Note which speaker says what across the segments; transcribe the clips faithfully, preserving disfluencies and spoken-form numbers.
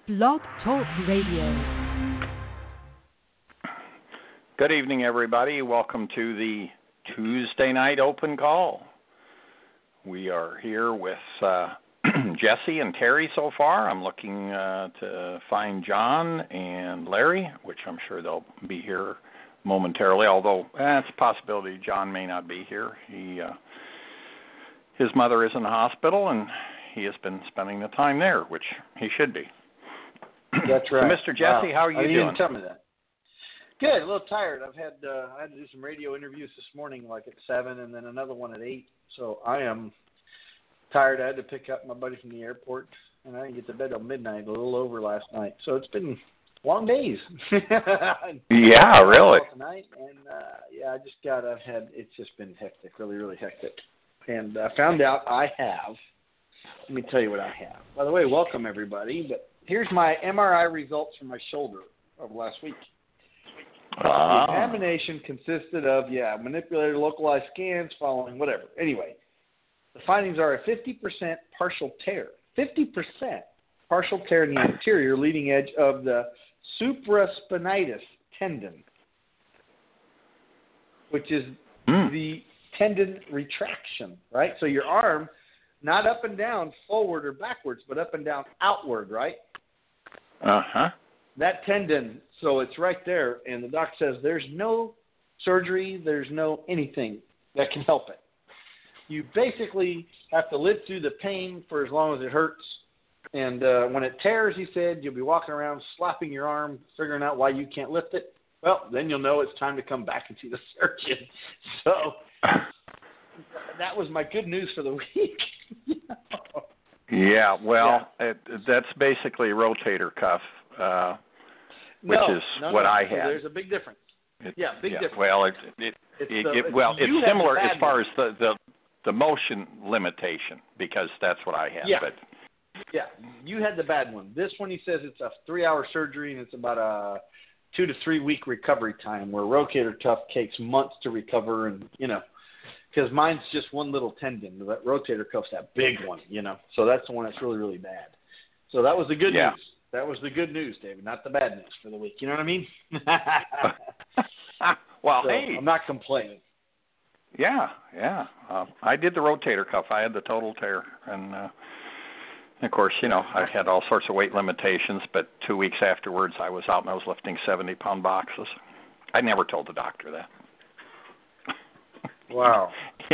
Speaker 1: Blog Talk Radio.
Speaker 2: Good evening, everybody. Welcome to the Tuesday night open call. We are here with uh, Jesse and Terry so far. I'm looking uh, to find John and Larry, which I'm sure they'll be here momentarily, although eh, it's a possibility John may not be here. He, uh, his mother is in the hospital, and he has been spending the time there, which he should be.
Speaker 3: That's right.
Speaker 2: So, Mister Jesse,
Speaker 3: wow.
Speaker 2: how are you
Speaker 3: I
Speaker 2: doing?
Speaker 3: You didn't tell me that. Good. A little tired. I've had uh, I had to do some radio interviews this morning, like at seven, and then another one at eight. So I am tired. I had to pick up my buddy from the airport, and I didn't get to bed till midnight, a little over last night. So it's been long days.
Speaker 2: Yeah, really.
Speaker 3: Tonight, and uh, yeah, I just got. I've had. It's just been hectic, really, really hectic. And I uh, found out I have. Let me tell you what I have. By the way, welcome everybody. But here's my M R I results from my shoulder of last week.
Speaker 2: Ah.
Speaker 3: The examination consisted of, yeah, manipulated localized scans following whatever. Anyway, the findings are a fifty percent partial tear. fifty percent partial tear in the anterior leading edge of the supraspinatus tendon, which is
Speaker 2: mm.
Speaker 3: the tendon retraction, right? So your arm, not up and down, forward or backwards, but up and down, outward, right?
Speaker 2: Uh-huh.
Speaker 3: That tendon, so it's right there, and the doc says there's no surgery, there's no anything that can help it. You basically have to live through the pain for as long as it hurts, and uh, when it tears, he said, you'll be walking around slapping your arm, figuring out why you can't lift it. Well, then you'll know it's time to come back and see the surgeon. So that was my good news for the week.
Speaker 2: Yeah, well,
Speaker 3: yeah.
Speaker 2: It, that's basically a rotator cuff, uh, which
Speaker 3: no,
Speaker 2: is
Speaker 3: no,
Speaker 2: what
Speaker 3: no.
Speaker 2: I
Speaker 3: So
Speaker 2: had.
Speaker 3: there's a big difference.
Speaker 2: It,
Speaker 3: yeah, big
Speaker 2: yeah,
Speaker 3: difference.
Speaker 2: Well, it, it,
Speaker 3: it's
Speaker 2: it,
Speaker 3: the,
Speaker 2: it well,
Speaker 3: you
Speaker 2: it's
Speaker 3: have
Speaker 2: similar
Speaker 3: the
Speaker 2: as
Speaker 3: bad
Speaker 2: far
Speaker 3: news.
Speaker 2: as the, the the motion limitation, because that's what I had.
Speaker 3: Yeah.
Speaker 2: But
Speaker 3: yeah, you had the bad one. This one, he says it's a three-hour surgery, and it's about a two to three-week recovery time, where rotator cuff takes months to recover, and, you know, because mine's just one little tendon. That rotator cuff's that big one, you know. So that's the one that's really, really bad. So that was the good
Speaker 2: yeah.
Speaker 3: news. That was the good news, David, not the bad news for the week. You know what I mean?
Speaker 2: Well,
Speaker 3: so
Speaker 2: hey.
Speaker 3: I'm not complaining.
Speaker 2: Yeah, yeah. Uh, I did the rotator cuff. I had the total tear. And, uh, of course, you know, I had all sorts of weight limitations, but two weeks afterwards I was out and I was lifting seventy-pound boxes. I never told the doctor that.
Speaker 3: Wow.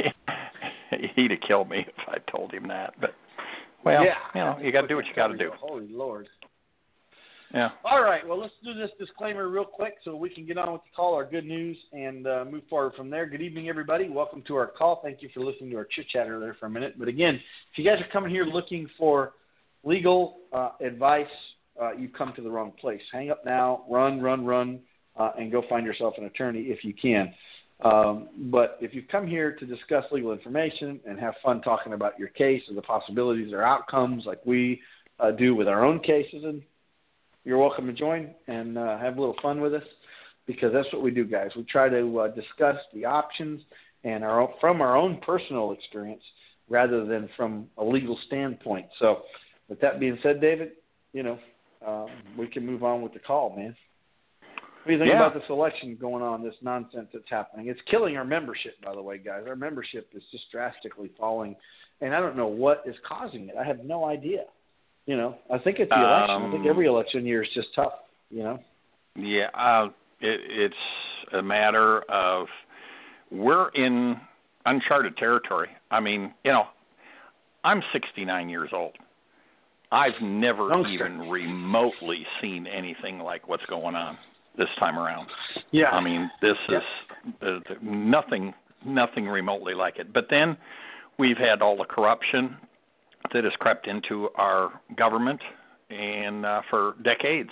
Speaker 2: He'd have killed me if I told him that. But, well,
Speaker 3: yeah.
Speaker 2: you know, you got to do what you got to do.
Speaker 3: Holy Lord.
Speaker 2: Yeah.
Speaker 3: All right. Well, let's do this disclaimer real quick so we can get on with the call, our good news, and uh, move forward from there. Good evening, everybody. Welcome to our call. Thank you for listening to our chit-chatter there for a minute. But, again, if you guys are coming here looking for legal uh, advice, uh, you've come to the wrong place. Hang up now, run, run, run, uh, and go find yourself an attorney if you can. Um, but if you've come here to discuss legal information and have fun talking about your case or the possibilities or outcomes like we uh, do with our own cases, and you're welcome to join and uh, have a little fun with us, because that's what we do, guys. We try to uh, discuss the options and our own, from our own personal experience rather than from a legal standpoint. So with that being said, David, you know, um, we can move on with the call, man. What do you think
Speaker 2: yeah.
Speaker 3: about this election going on, this nonsense that's happening? It's killing our membership, by the way, guys. Our membership is just drastically falling, and I don't know what is causing it. I have no idea. You know, I think it's the election.
Speaker 2: Um,
Speaker 3: I think every election year is just tough, you know?
Speaker 2: Yeah, uh, it, it's a matter of we're in uncharted territory. I mean, you know, I'm sixty-nine years old. I've never
Speaker 3: Youngster.
Speaker 2: even remotely seen anything like what's going on this time around.
Speaker 3: Yeah.
Speaker 2: I mean, this
Speaker 3: yeah.
Speaker 2: is uh, nothing, nothing remotely like it. But then we've had all the corruption that has crept into our government and uh, for decades.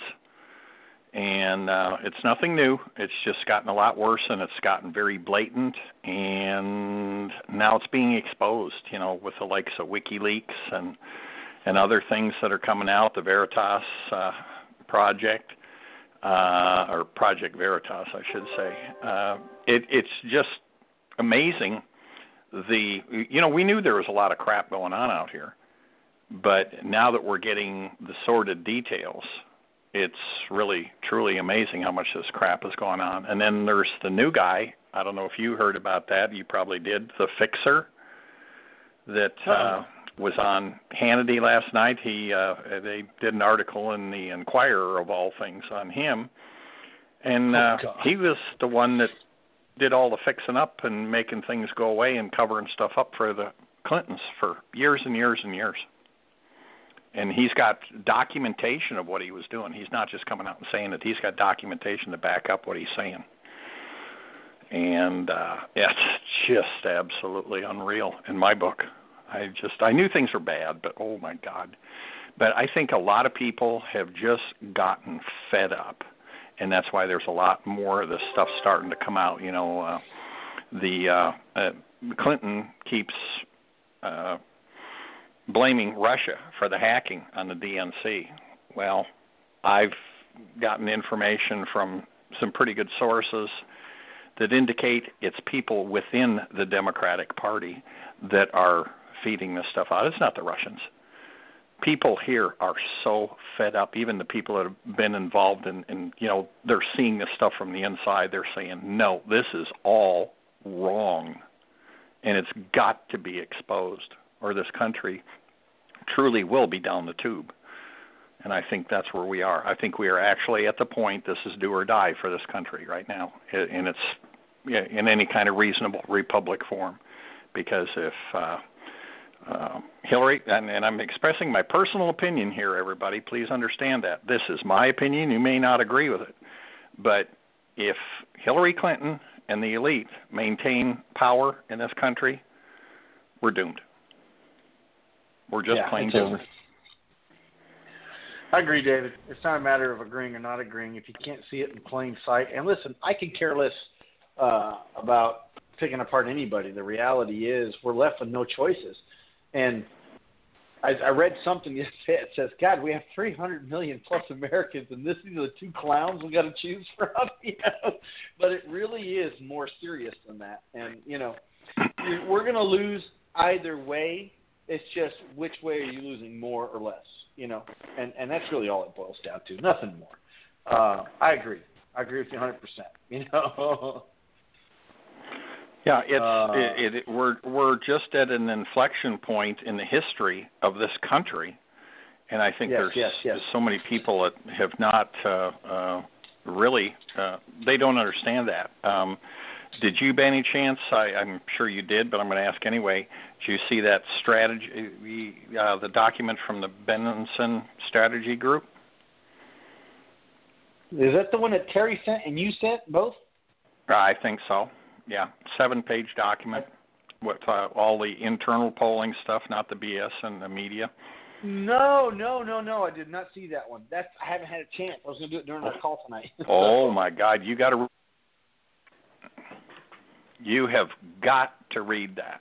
Speaker 2: And uh, it's nothing new. It's just gotten a lot worse, and it's gotten very blatant, and now it's being exposed, you know, with the likes of WikiLeaks and and other things that are coming out, the Veritas uh, project, uh, or Project Veritas, I should say. Uh, it, it's just amazing. The you know, we knew there was a lot of crap going on out here, But now that we're getting the sordid details, it's really, truly amazing how much this crap has gone on. And then there's the new guy. I don't know if you heard about that. You probably did. The Fixer that uh, was on Hannity last night. He uh, they did an article in the Enquirer, of all things, on him. And uh, oh, he was the one that did all the fixing up and making things go away and covering stuff up for the Clintons for years and years and years. And he's got documentation of what he was doing. He's not just coming out and saying it. He's got documentation to back up what he's saying. And uh, it's just absolutely unreal in my book. I just, I knew things were bad, but oh my God. But I think a lot of people have just gotten fed up. And that's why there's a lot more of this stuff starting to come out. You know, uh, the uh, uh, Clinton keeps uh, blaming Russia for the hacking on the D N C. Well, I've gotten information from some pretty good sources that indicate it's people within the Democratic Party that are feeding this stuff out. It's not the Russians. People here are so fed up, even the people that have been involved in, in, you know, they're seeing this stuff from the inside. They're saying, no, this is all wrong, and it's got to be exposed, or this country truly will be down the tube. And I think that's where we are. I think we are actually at the point, this is do or die for this country right now, in its, in any kind of reasonable republic form. Because if uh, uh, Hillary, and, and I'm expressing my personal opinion here, everybody, please understand that. This is my opinion. You may not agree with it. But if Hillary Clinton and the elite maintain power in this country, we're doomed. We're just
Speaker 3: yeah,
Speaker 2: plain doomed.
Speaker 3: Over. I agree, David. It's not a matter of agreeing or not agreeing. If you can't see it in plain sight, and listen, I could care less uh, about picking apart anybody. The reality is we're left with no choices. And I, I read something yesterday that says, God, we have three hundred million plus Americans, and this these are the two clowns we got to choose from. You know? But it really is more serious than that. And, you know, we're going to lose either way. It's just which way are you losing more or less, you know, and, and that's really all it boils down to, nothing more. Uh, I agree. I agree with you one hundred percent, you know.
Speaker 2: Yeah, it's
Speaker 3: uh,
Speaker 2: it, it, we're we're just at an inflection point in the history of this country, and I think
Speaker 3: yes,
Speaker 2: there's,
Speaker 3: yes, yes.
Speaker 2: there's so many people that have not uh, uh, really uh, they don't understand that. Um, did you, by any chance? I, I'm sure you did, but I'm going to ask anyway. Did you see that strategy, uh, the document from the Benenson Strategy Group?
Speaker 3: Is that the one that Terry sent and you sent both?
Speaker 2: I think so. Yeah, seven-page document with uh, all the internal polling stuff, not the B S and the media.
Speaker 3: No, no, no, no. I did not see that one. That's I haven't had a chance. I was going to do it during our call tonight.
Speaker 2: Oh my God, you got to. You have got to read that.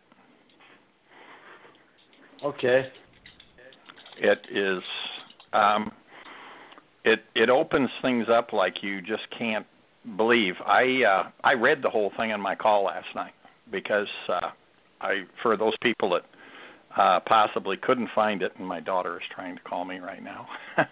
Speaker 3: Okay.
Speaker 2: It is. Um, it it opens things up like you just can't believe. I uh, I read the whole thing on my call last night because uh, I for those people that uh, possibly couldn't find it, and my daughter is trying to call me right now.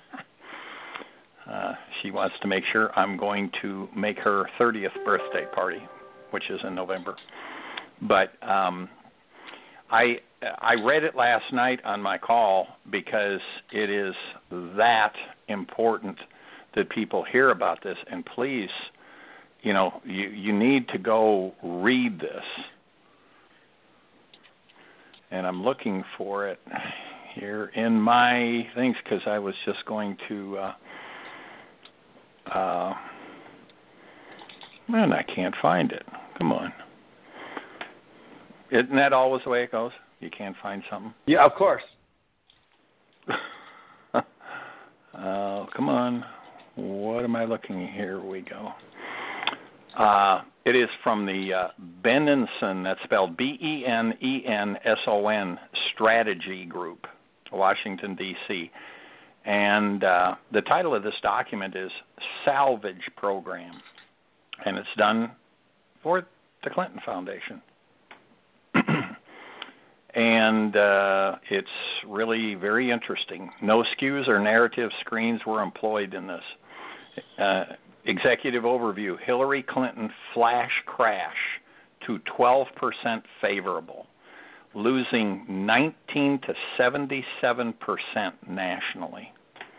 Speaker 2: uh, she wants to make sure I'm going to make her thirtieth birthday party, which is in November. But um, I I read it last night on my call because it is that important that people hear about this. And please, you know, you, you need to go read this. And I'm looking for it here in my things because I was just going to, uh, uh, man, I can't find it. Come on. Isn't that always the way it goes? You can't find something?
Speaker 3: Yeah, of course.
Speaker 2: uh, come on. What am I looking at? Here we go. Uh, it is from the uh, Benenson, that's spelled B E N E N S O N, Strategy Group, Washington, D C And uh, the title of this document is Salvage Program, and it's done for the Clinton Foundation. And uh, it's really very interesting. No skews or narrative screens were employed in this. Uh, executive overview, Hillary Clinton flash crash to twelve percent favorable, losing nineteen to seventy-seven percent nationally.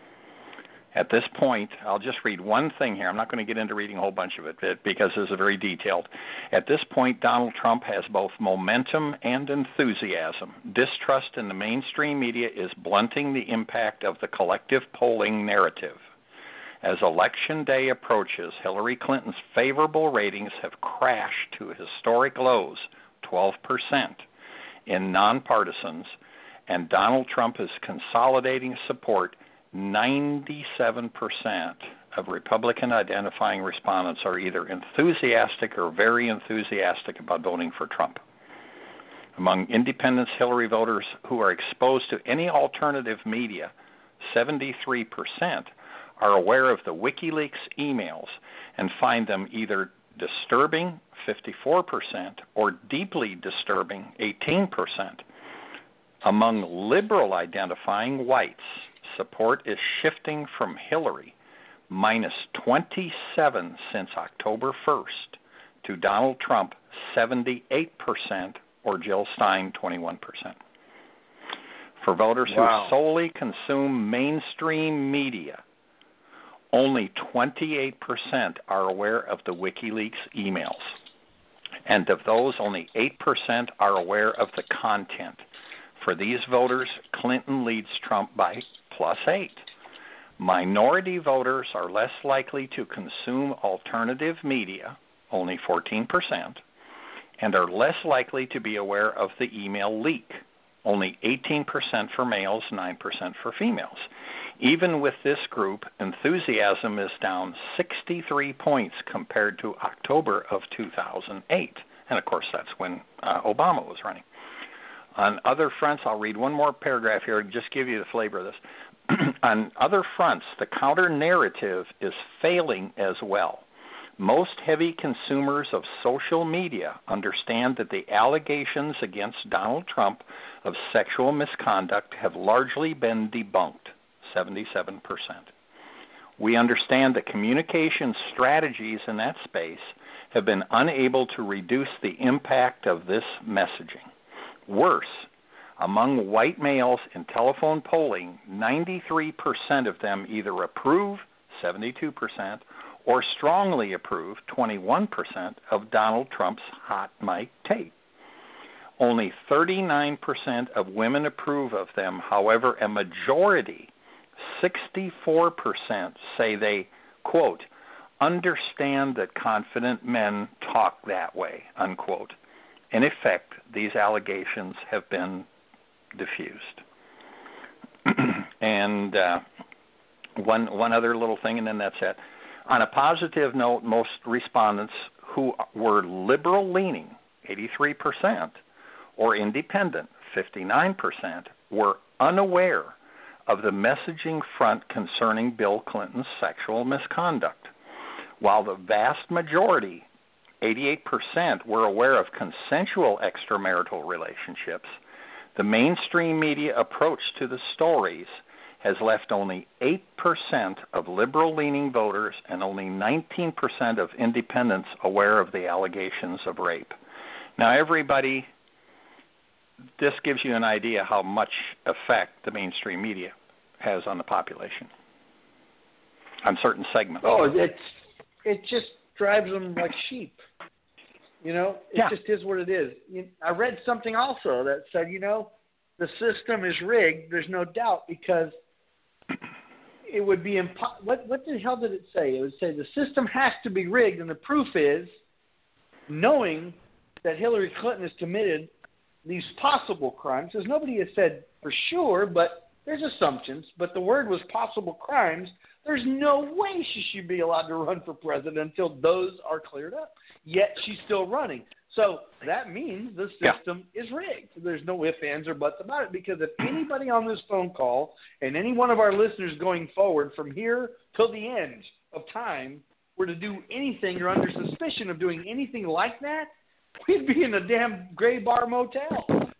Speaker 2: At this point, I'll just read one thing here. I'm not going to get into reading a whole bunch of it because this is very detailed. At this point, Donald Trump has both momentum and enthusiasm. Distrust in the mainstream media is blunting the impact of the collective polling narrative. As Election Day approaches, Hillary Clinton's favorable ratings have crashed to historic lows, twelve percent, in nonpartisans, and Donald Trump is consolidating support. ninety-seven percent of Republican-identifying respondents are either enthusiastic or very enthusiastic about voting for Trump. Among independents, Hillary voters who are exposed to any alternative media, seventy-three percent are aware of the WikiLeaks emails and find them either disturbing, fifty-four percent, or deeply disturbing, eighteen percent. Among liberal-identifying whites, support is shifting from Hillary, minus twenty-seven since October first, to Donald Trump, seventy-eight percent, or Jill Stein, twenty-one percent. For voters
Speaker 3: Wow.
Speaker 2: who solely consume mainstream media, only twenty-eight percent are aware of the WikiLeaks emails. And of those, only eight percent are aware of the content. For these voters, Clinton leads Trump by plus eight. Minority voters are less likely to consume alternative media, only fourteen percent, and are less likely to be aware of the email leak, only eighteen percent for males, nine percent for females. Even with this group, enthusiasm is down sixty-three points compared to October of two thousand eight. And, of course, that's when uh, Obama was running. On other fronts, I'll read one more paragraph here and just give you the flavor of this. On other fronts, the counter-narrative is failing as well. Most heavy consumers of social media understand that the allegations against Donald Trump of sexual misconduct have largely been debunked, seventy-seven percent. We understand that communication strategies in that space have been unable to reduce the impact of this messaging. Worse, among white males in telephone polling, ninety-three percent of them either approve, seventy-two percent, or strongly approve, twenty-one percent, of Donald Trump's hot mic tape. Only thirty-nine percent of women approve of them. However, a majority, sixty-four percent, say they, quote, understand that confident men talk that way, unquote. In effect, these allegations have been diffused. and uh, one one other little thing, and then that's it. On a positive note, most respondents who were liberal-leaning, eighty-three percent, or independent, fifty-nine percent, were unaware of the messaging front concerning Bill Clinton's sexual misconduct, while the vast majority, eighty-eight percent, were aware of consensual extramarital relationships. The mainstream media approach to the stories has left only eight percent of liberal-leaning voters and only nineteen percent of independents aware of the allegations of rape. Now, everybody, this gives you an idea how much effect the mainstream media has on the population, on certain segments.
Speaker 3: Oh, it's it just drives them like sheep. You know, it
Speaker 2: yeah.
Speaker 3: just is what it is. I read something also that said, you know, the system is rigged. There's no doubt, because it would be impo- what what the hell did it say? It would say the system has to be rigged, and the proof is knowing that Hillary Clinton has committed these possible crimes, because nobody has said for sure, but there's assumptions. But the word was possible crimes. There's no way she should be allowed to run for president until those are cleared up. Yet she's still running. So that means the system yeah. is rigged. There's no ifs, ands, or buts about it, because if anybody on this phone call and any one of our listeners going forward from here till the end of time were to do anything or under suspicion of doing anything like that, we'd be in a damn gray bar motel.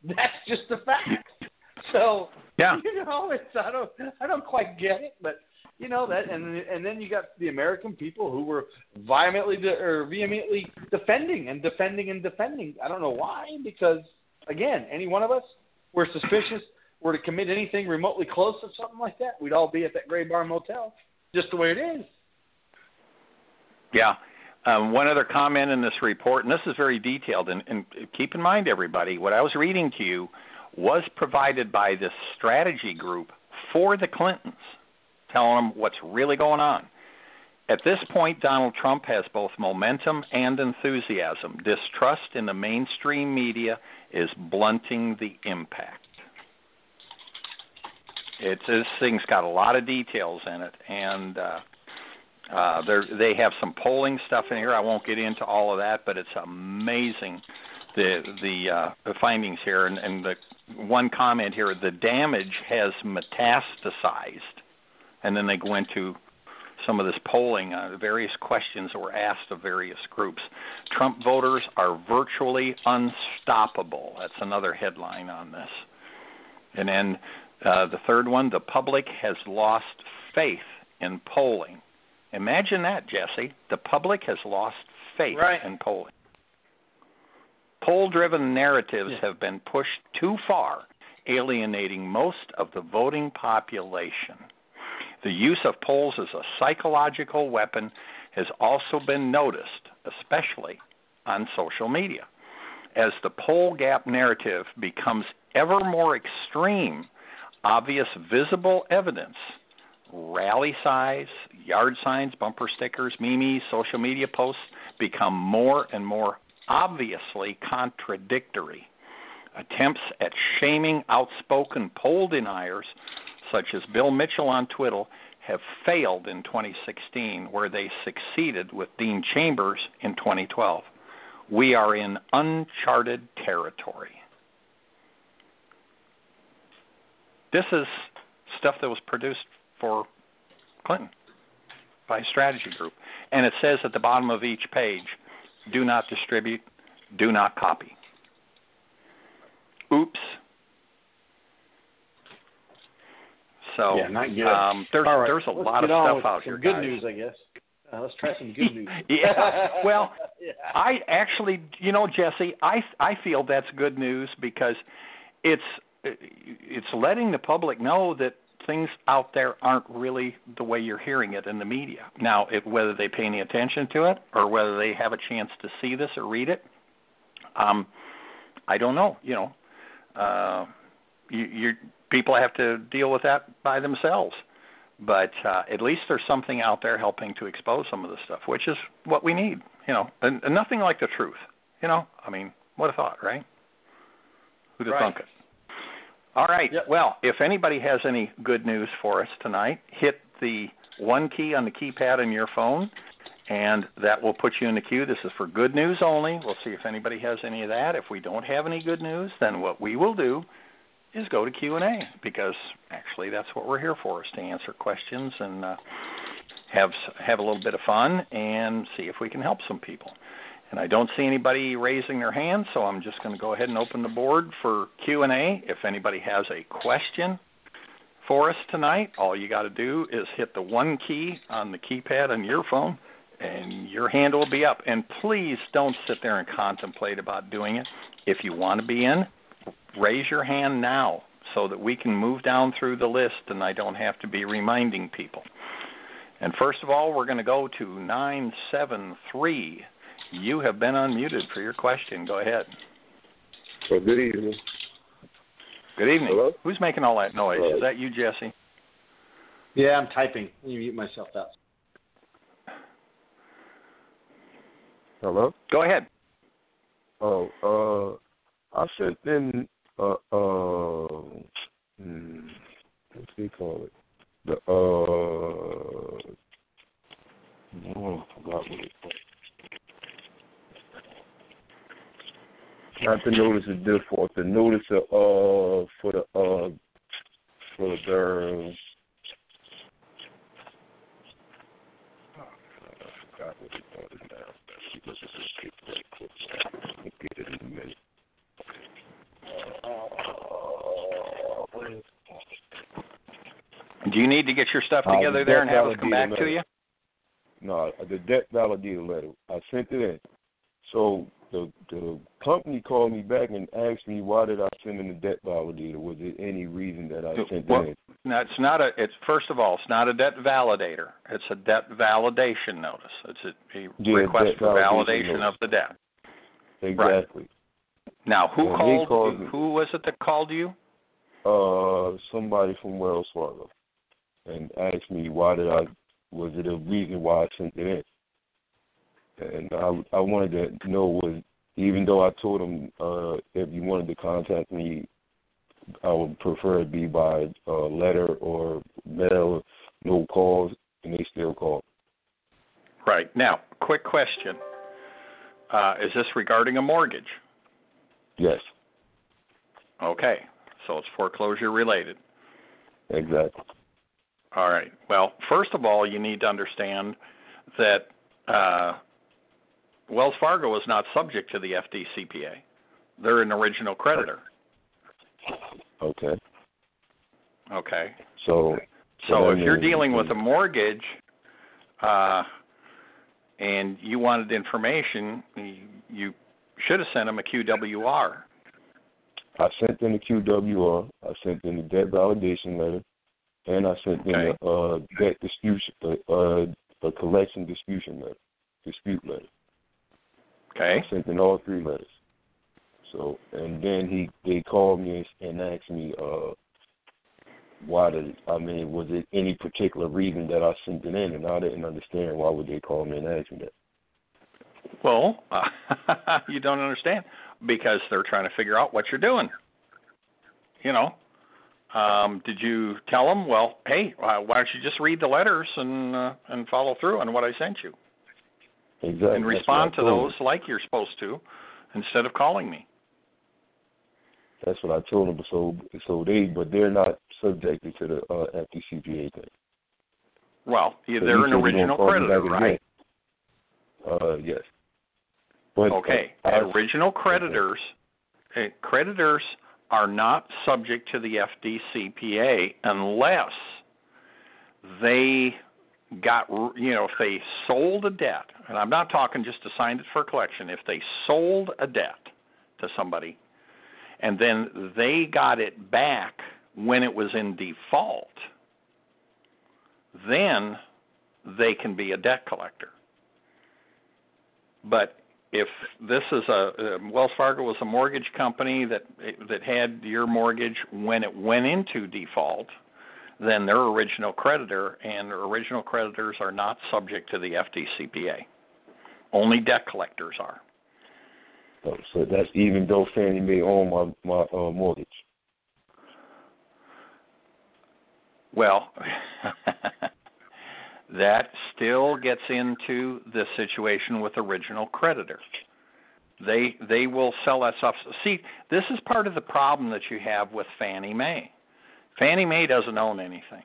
Speaker 3: That's just a fact. So
Speaker 2: yeah,
Speaker 3: you know, it's I don't I don't quite get it, but you know that, and and then you got the American people who were vehemently de- or vehemently defending and defending and defending. I don't know why, because again, any one of us were suspicious were to commit anything remotely close to something like that, we'd all be at that Gray Bar Motel, just the way it is.
Speaker 2: Yeah. Um, one other comment in this report, and this is very detailed, and, and keep in mind, everybody, what I was reading to you was provided by this strategy group for the Clintons, telling them what's really going on. At this point, Donald Trump has both momentum and enthusiasm. Distrust in the mainstream media is blunting the impact. It's, this thing's got a lot of details in it, and uh, uh, they have some polling stuff in here. I won't get into all of that, but it's amazing, the the, uh, the findings here. And, and the one comment here, the damage has metastasized. And then they go into some of this polling, uh, various questions that were asked of various groups. Trump voters are virtually unstoppable. That's another headline on this. And then uh, the third one, the public has lost faith in polling. Imagine that, Jesse. The public has lost faith
Speaker 3: right.
Speaker 2: in polling. Poll-driven narratives
Speaker 3: yeah.
Speaker 2: have been pushed too far, alienating most of the voting population. The use of polls as a psychological weapon has also been noticed, especially on social media. As the poll gap narrative becomes ever more extreme, obvious visible evidence, rally size, yard signs, bumper stickers, memes, social media posts become more and more obviously contradictory. Attempts at shaming outspoken poll deniers, such as Bill Mitchell on Twitter, have failed in twenty sixteen, where they succeeded with Dean Chambers in twenty twelve. We are in uncharted territory. This is stuff that was produced for Clinton by a strategy group. And it says at the bottom of each page, do not distribute, do not copy. Oops. So
Speaker 3: yeah, not good.
Speaker 2: Um, there's,
Speaker 3: All right.
Speaker 2: there's a
Speaker 3: let's
Speaker 2: lot of
Speaker 3: get on
Speaker 2: stuff
Speaker 3: with
Speaker 2: out
Speaker 3: some
Speaker 2: here,
Speaker 3: good
Speaker 2: guys.
Speaker 3: news, I guess. Uh, let's try some good news.
Speaker 2: yeah. Well,
Speaker 3: yeah.
Speaker 2: I actually, you know, Jesse, I I feel that's good news because it's it's letting the public know that things out there aren't really the way you're hearing it in the media. Now, it, whether they pay any attention to it or whether they have a chance to see this or read it, um, I don't know. You know, uh, you, you're, people have to deal with that by themselves. But uh, at least there's something out there helping to expose some of this stuff, which is what we need. You know, and, and nothing like the truth. You know, I mean, what a thought, right? Who'd have
Speaker 3: Right.
Speaker 2: thunk it? All right.
Speaker 3: Yep.
Speaker 2: Well, if anybody has any good news for us tonight, hit the one key on the keypad on your phone, and that will put you in the queue. This is for good news only. We'll see if anybody has any of that. If we don't have any good news, then what we will do is go to Q and A, because actually that's what we're here for, is to answer questions and uh, have have a little bit of fun and see if we can help some people. And I don't see anybody raising their hand, so I'm just going to go ahead and open the board for Q and A. If anybody has a question for us tonight, all you got to do is hit the one key on the keypad on your phone, and your hand will be up. And please don't sit there and contemplate about doing it. If you want to be in, raise your hand now so that we can move down through the list and I don't have to be reminding people. And first of all, we're going to go to nine seven three. You have been unmuted for your question. Go ahead.
Speaker 4: Well, good evening.
Speaker 2: Good evening.
Speaker 4: Hello?
Speaker 2: Who's making all that noise?
Speaker 4: Hello.
Speaker 2: Is that you, Jesse?
Speaker 3: Yeah, I'm typing. Let me mute myself out.
Speaker 4: Hello?
Speaker 2: Go ahead.
Speaker 4: Oh, uh, I sent in, uh, uh, hmm, what do you call it? The, uh, oh, I forgot what it's called. Not the notice of default, the notice of, uh, for the, uh, for the, uh, I forgot what it's called now. Let's just get it in a minute. Uh,
Speaker 2: you need to get your stuff
Speaker 4: Uh,
Speaker 2: together
Speaker 4: the
Speaker 2: there and
Speaker 4: debt
Speaker 2: have us come
Speaker 4: validator
Speaker 2: back
Speaker 4: letter.
Speaker 2: to you?
Speaker 4: No, the debt validator letter. I sent it in. So the the company called me back and asked me why did I send in the debt validator? Was there any reason that I sent
Speaker 2: Well,
Speaker 4: it in?
Speaker 2: no, it's not a. It's first of all, it's not a debt validator. It's a debt validation notice. It's a, a
Speaker 4: Yeah,
Speaker 2: request
Speaker 4: debt
Speaker 2: for
Speaker 4: validation
Speaker 2: validation
Speaker 4: notice.
Speaker 2: of the debt.
Speaker 4: Exactly.
Speaker 2: Now, who
Speaker 4: When they
Speaker 2: called?
Speaker 4: called me-
Speaker 2: Who was it that called you?
Speaker 4: Uh, somebody from Wells Fargo, and asked me why did I, was it a reason why I sent it in? And I I wanted to know was, even though I told them uh, if you wanted to contact me, I would prefer it be by uh, letter or mail, no calls, and they still call.
Speaker 2: Right. Now, quick question. Uh, is this regarding a mortgage?
Speaker 4: Yes,
Speaker 2: Okay. So it's foreclosure related.
Speaker 4: exactly.
Speaker 2: All right. Well, first of all, you need to understand that uh, Wells Fargo is not subject to the F D C P A. They're an original creditor.
Speaker 4: Okay.
Speaker 2: Okay.
Speaker 4: So.
Speaker 2: So
Speaker 4: that
Speaker 2: if you're
Speaker 4: means-
Speaker 2: dealing with a mortgage uh, and you wanted information, you, you should have sent them a Q W R.
Speaker 4: I sent in the Q W R, I sent in the debt validation letter, and I sent in
Speaker 2: Okay.
Speaker 4: a uh, debt dispute, uh, uh, a collection dispute letter, dispute letter.
Speaker 2: Okay.
Speaker 4: I sent in all three letters. So, and then he they called me and asked me, uh, why did I mean, was it any particular reason that I sent it in? And I didn't understand why would they call me and ask me that.
Speaker 2: Well, uh, you don't understand because they're trying to figure out what you're doing. You know, um, did you tell them? Well, hey, uh, why don't you just read the letters and uh, and follow through on what I sent you,
Speaker 4: Exactly.
Speaker 2: and
Speaker 4: That's
Speaker 2: respond
Speaker 4: what I
Speaker 2: to
Speaker 4: told
Speaker 2: those like you're supposed to, instead of calling me.
Speaker 4: That's what I told them. So, so they, but they're not subjected to the uh, F D C P A thing.
Speaker 2: Well, yeah,
Speaker 4: So
Speaker 2: they're
Speaker 4: you
Speaker 2: an
Speaker 4: said you're
Speaker 2: original
Speaker 4: gonna call me
Speaker 2: creditor,
Speaker 4: back
Speaker 2: right?
Speaker 4: again. Uh, yes. But,
Speaker 2: Okay,
Speaker 4: uh, I,
Speaker 2: original creditors, uh, creditors are not subject to the F D C P A unless they got, you know, if they sold a debt, and I'm not talking just assigned it for collection, if they sold a debt to somebody and then they got it back when it was in default, then they can be a debt collector. But if this is a uh, Wells Fargo was a mortgage company that that had your mortgage when it went into default, then they're original creditor, and original creditors are not subject to the F D C P A. Only debt collectors are.
Speaker 4: So, so that's even though Fannie Mae own my my uh, mortgage.
Speaker 2: Well, that still gets into the situation with original creditor. They they will sell that stuff. See, this is part of the problem that you have with Fannie Mae. Fannie Mae doesn't own anything.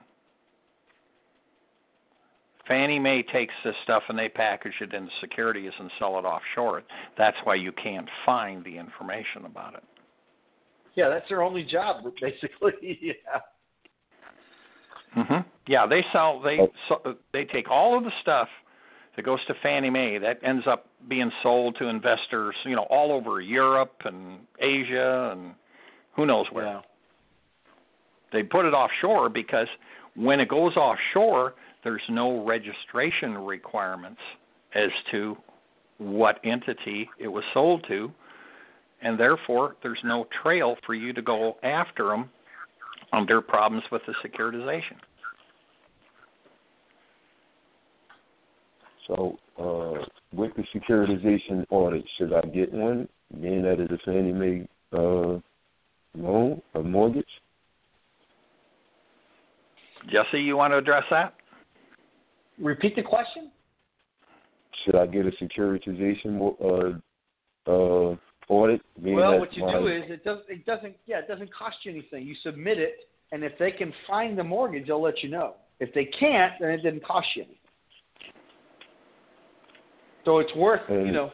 Speaker 2: Fannie Mae takes this stuff and they package it into securities and sell it offshore. That's why you can't find the information about it.
Speaker 3: Yeah, that's their only job, basically. yeah.
Speaker 2: Mm-hmm. Yeah, they sell. They
Speaker 4: Oh.
Speaker 2: so, they take all of the stuff that goes to Fannie Mae that ends up being sold to investors, you know, all over Europe and Asia and who knows where.
Speaker 3: Yeah.
Speaker 2: They put it offshore because when it goes offshore, there's no registration requirements as to what entity it was sold to, and therefore there's no trail for you to go after them under problems with the securitization.
Speaker 4: So, uh, with the securitization audit, should I get one, being that it's a Fannie Mae uh, loan, a mortgage?
Speaker 2: Jesse, you want to address that?
Speaker 3: Repeat the question?
Speaker 4: Should I get a securitization uh, uh, audit? Being
Speaker 3: Well,
Speaker 4: that
Speaker 3: what you
Speaker 4: my,
Speaker 3: do is it does it doesn't yeah it doesn't cost you anything. You submit it, and if they can find the mortgage, they'll let you know. If they can't, then it didn't cost you anything. So it's worth
Speaker 4: And-
Speaker 3: you know.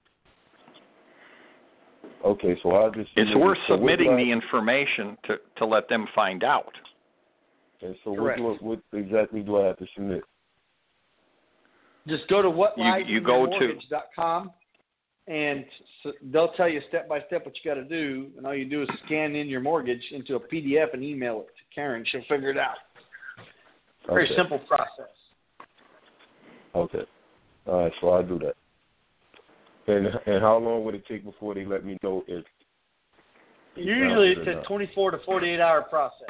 Speaker 4: Okay, so I'll just.
Speaker 2: It's
Speaker 4: submit
Speaker 2: worth
Speaker 4: it. So what
Speaker 2: submitting
Speaker 4: do I-
Speaker 2: the information to, to let them find out.
Speaker 4: And so
Speaker 3: Correct.
Speaker 4: what, do I, what exactly do I have to submit?
Speaker 3: Just go to what lies
Speaker 2: you
Speaker 3: in
Speaker 2: go
Speaker 3: your
Speaker 2: to-
Speaker 3: mortgage dot com, and so they'll tell you step by step what you got to do, and all you do is scan in your mortgage into a P D F and email it to Karen. She'll figure it out. Very
Speaker 4: Okay.
Speaker 3: simple process.
Speaker 4: Okay. All right, so I'll do that. And and how long would it take before they let me know if?
Speaker 3: Usually
Speaker 4: counted
Speaker 3: it's
Speaker 4: or
Speaker 3: a
Speaker 4: not?
Speaker 3: twenty-four to forty-eight hour process.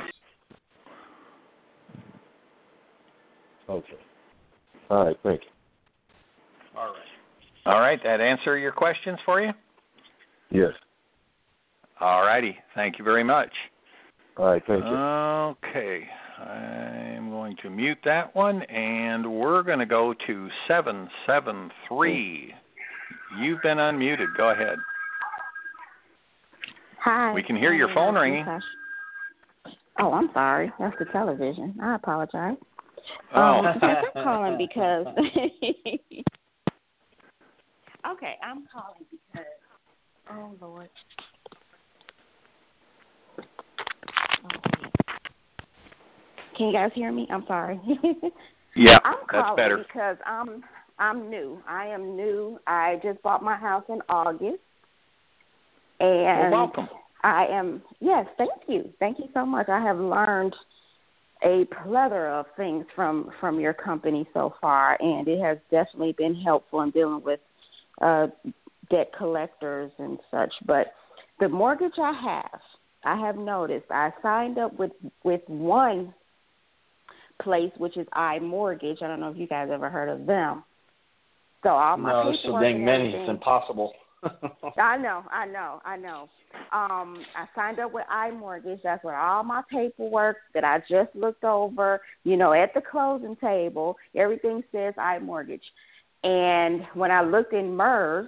Speaker 4: Okay. All right, thank you.
Speaker 3: All right.
Speaker 2: All right, that answer your questions for you?
Speaker 4: Yes.
Speaker 2: All righty. Thank you very much.
Speaker 4: All right, thank you.
Speaker 2: Okay. I'm going to mute that one, and we're going to go to seven seven three. You've been unmuted. Go ahead.
Speaker 5: Hi.
Speaker 2: We can hear your phone ringing.
Speaker 5: Oh, I'm sorry. That's the television. I apologize.
Speaker 2: Oh.
Speaker 5: Um, yes, I'm calling because. Okay, I'm calling because. Oh Lord. Okay. Can you guys hear me? I'm sorry.
Speaker 2: Yeah,
Speaker 5: I'm
Speaker 2: that's
Speaker 5: calling
Speaker 2: better.
Speaker 5: because I'm I'm new. I am new. I just bought my house in August, and
Speaker 2: Well, welcome.
Speaker 5: I am yes. Thank you. Thank you so much. I have learned a plethora of things from from your company so far, and it has definitely been helpful in dealing with uh, debt collectors and such. But the mortgage I have, I have noticed I signed up with with one place, which is iMortgage. I don't know if you guys ever heard of them. So all my
Speaker 3: No, there's so
Speaker 5: paperwork
Speaker 3: dang
Speaker 5: and
Speaker 3: many.
Speaker 5: everything-
Speaker 3: It's impossible.
Speaker 5: I know, I know, I know. Um, I signed up with iMortgage. That's where all my paperwork that I just looked over, you know, at the closing table, everything says iMortgage. And when I looked in MERS,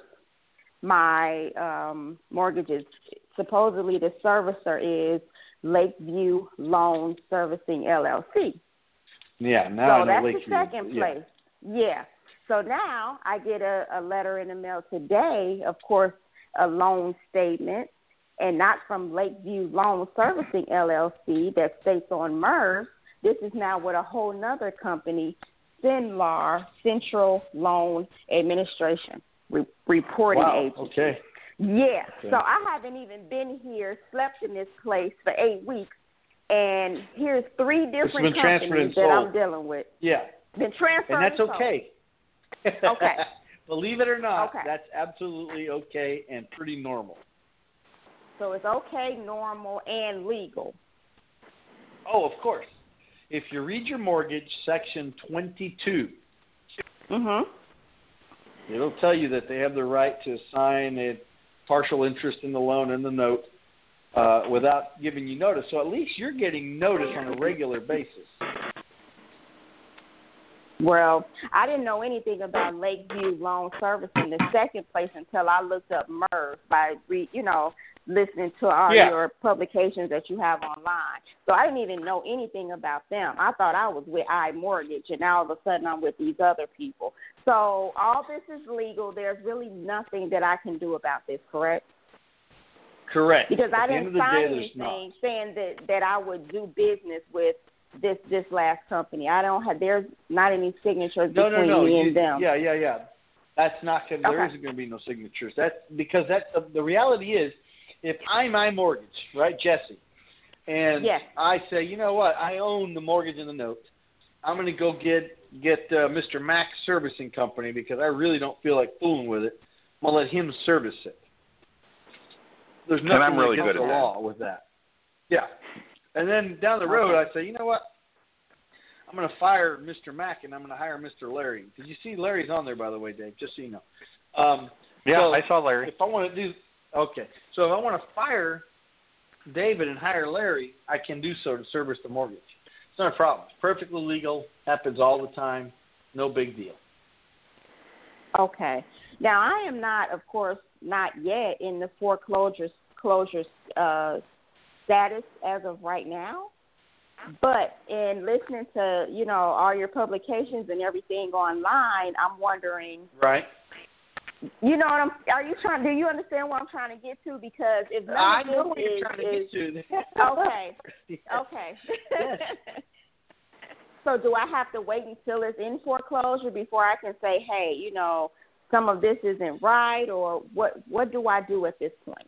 Speaker 5: my um, mortgage is supposedly the servicer is Lakeview Loan Servicing L L C.
Speaker 3: Yeah, now
Speaker 5: so
Speaker 3: I know
Speaker 5: that's
Speaker 3: Lakeview.
Speaker 5: the second
Speaker 3: Yeah.
Speaker 5: place. Yeah. So now I get a, a letter in the mail today, of course, a loan statement, and not from Lakeview Loan Servicing L L C that states on MERS. This is now with a whole nother company, CENLAR, Central Loan Administration, re- reporting
Speaker 3: Wow.
Speaker 5: agency.
Speaker 3: Okay.
Speaker 5: Yeah.
Speaker 3: Okay.
Speaker 5: So I haven't even been here, slept in this place for eight weeks, and here's three different
Speaker 3: been transferred and
Speaker 5: companies that I'm
Speaker 3: sold.
Speaker 5: dealing with.
Speaker 3: Yeah.
Speaker 5: Been transferred.
Speaker 3: And that's
Speaker 5: and sold.
Speaker 3: okay.
Speaker 5: Okay.
Speaker 3: Believe it or not,
Speaker 5: Okay.
Speaker 3: that's absolutely okay and pretty normal.
Speaker 5: So it's okay, normal, and legal.
Speaker 3: Oh, of course. If you read your mortgage, section twenty-two,
Speaker 5: Mhm.
Speaker 3: it'll tell you that they have the right to assign a partial interest in the loan and the note uh, without giving you notice. So at least you're getting notice on a regular basis.
Speaker 5: Well, I didn't know anything about Lakeview Loan Service in the second place until I looked up MERS by, re, you know, listening to all
Speaker 3: Yeah.
Speaker 5: your publications that you have online. So I didn't even know anything about them. I thought I was with iMortgage, and now all of a sudden I'm with these other people. So all this is legal. There's really nothing that I can do about this, correct?
Speaker 3: Correct.
Speaker 5: Because
Speaker 3: At
Speaker 5: I
Speaker 3: the end
Speaker 5: didn't
Speaker 3: of the
Speaker 5: sign
Speaker 3: day, there's
Speaker 5: anything
Speaker 3: not.
Speaker 5: saying that, that I would do business with this this last company. I don't have. There's not any signatures
Speaker 3: No, no,
Speaker 5: between
Speaker 3: no.
Speaker 5: me
Speaker 3: You,
Speaker 5: and them.
Speaker 3: yeah, yeah, yeah. That's not going. There
Speaker 5: Okay.
Speaker 3: isn't going to be no signatures. That's because that's the, the reality is, if I'm iMortgage, right, Jesse, and
Speaker 5: Yes.
Speaker 3: I say, you know what, I own the mortgage and the note. I'm going to go get get uh, Mister Mack Servicing Company because I really don't feel like fooling with it. I'm going to let him service it. There's
Speaker 2: And
Speaker 3: nothing
Speaker 2: I'm really
Speaker 3: against
Speaker 2: good at
Speaker 3: the
Speaker 2: that.
Speaker 3: law with that. Yeah. And then down the road, I say, you know what? I'm going to fire Mister Mack and I'm going to hire Mister Larry. Did you see Larry's on there, by the way, Dave? Just so you know. Um,
Speaker 2: Yeah,
Speaker 3: so
Speaker 2: I saw Larry.
Speaker 3: If I want to do okay, so if I want to fire David and hire Larry, I can do so to service the mortgage. It's not a problem. It's perfectly legal. Happens all the time. No big deal.
Speaker 5: Okay. Now I am not, of course, not yet in the foreclosure closure uh, status as of right now. But in listening to, you know, all your publications and everything online, I'm wondering,
Speaker 3: Right.
Speaker 5: you know what I'm, are you trying, do you understand what I'm trying to get to? Because if none
Speaker 3: I
Speaker 5: of
Speaker 3: know
Speaker 5: this
Speaker 3: what you're
Speaker 5: is,
Speaker 3: trying to
Speaker 5: is
Speaker 3: get to.
Speaker 5: okay,
Speaker 3: Yes.
Speaker 5: okay.
Speaker 3: Yes.
Speaker 5: So do I have to wait until it's in foreclosure before I can say, hey, you know, some of this isn't right, or what? What do I do at this point?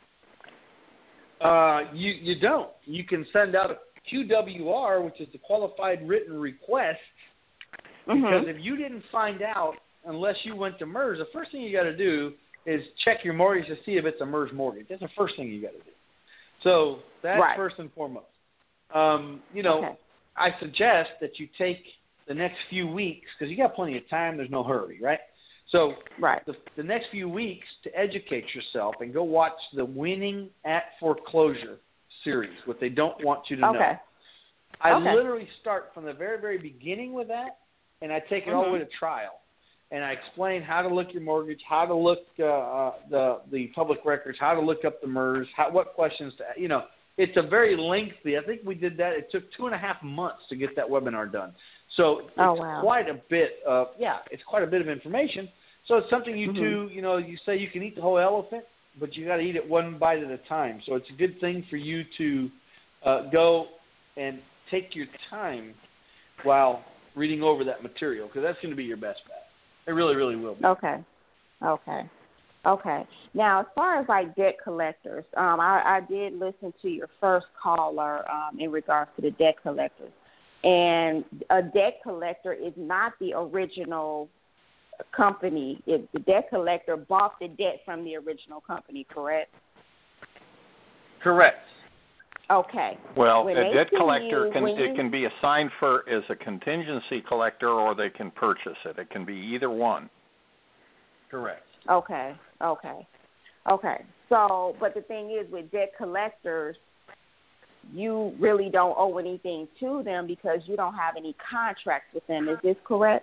Speaker 3: Uh, you you don't. You can send out a Q W R, which is the qualified written request, because
Speaker 5: Mm-hmm.
Speaker 3: if you didn't find out unless you went to MERS, the first thing you got to do is check your mortgage to see if it's a MERS mortgage. That's the first thing you got to do. So that's
Speaker 5: Right.
Speaker 3: first and foremost. Um, you know,
Speaker 5: Okay.
Speaker 3: I suggest that you take the next few weeks, because you got plenty of time. There's no hurry, right? So
Speaker 5: Right.
Speaker 3: the, the next few weeks to educate yourself and go watch the Winning at Foreclosure series, what they don't want you to
Speaker 5: Okay.
Speaker 3: know. I
Speaker 5: Okay.
Speaker 3: literally start from the very, very beginning with that, and I take it all the way to trial. And I explain how to look your mortgage, how to look uh, uh, the the public records, how to look up the MERS, how, what questions to, you know. It's a very lengthy. I think we did that. It took two and a half months to get that webinar done. So it's
Speaker 5: Oh, wow.
Speaker 3: quite a bit of, yeah, it's quite a bit of information. So it's something you
Speaker 5: Mhm.
Speaker 3: do, you know, you say you can eat the whole elephant, but you got to eat it one bite at a time. So it's a good thing for you to uh, go and take your time while reading over that material, because that's going to be your best bet. It really, really will be.
Speaker 5: Okay. Okay. Okay. Now, as far as like debt collectors, um, I, I did listen to your first caller um, in regards to the debt collectors, and a debt collector is not the original company. It, the debt collector bought the debt from the original company, correct?
Speaker 3: Correct.
Speaker 5: Okay.
Speaker 2: Well,
Speaker 5: When
Speaker 2: a
Speaker 5: they
Speaker 2: debt
Speaker 5: sue
Speaker 2: collector
Speaker 5: you,
Speaker 2: can
Speaker 5: when
Speaker 2: it
Speaker 5: you-
Speaker 2: can be assigned for as a contingency collector, or they can purchase it. It can be either one.
Speaker 3: Correct.
Speaker 5: Okay, okay, okay. So, but the thing is, with debt collectors, you really don't owe anything to them because you don't have any contracts with them. Is this correct?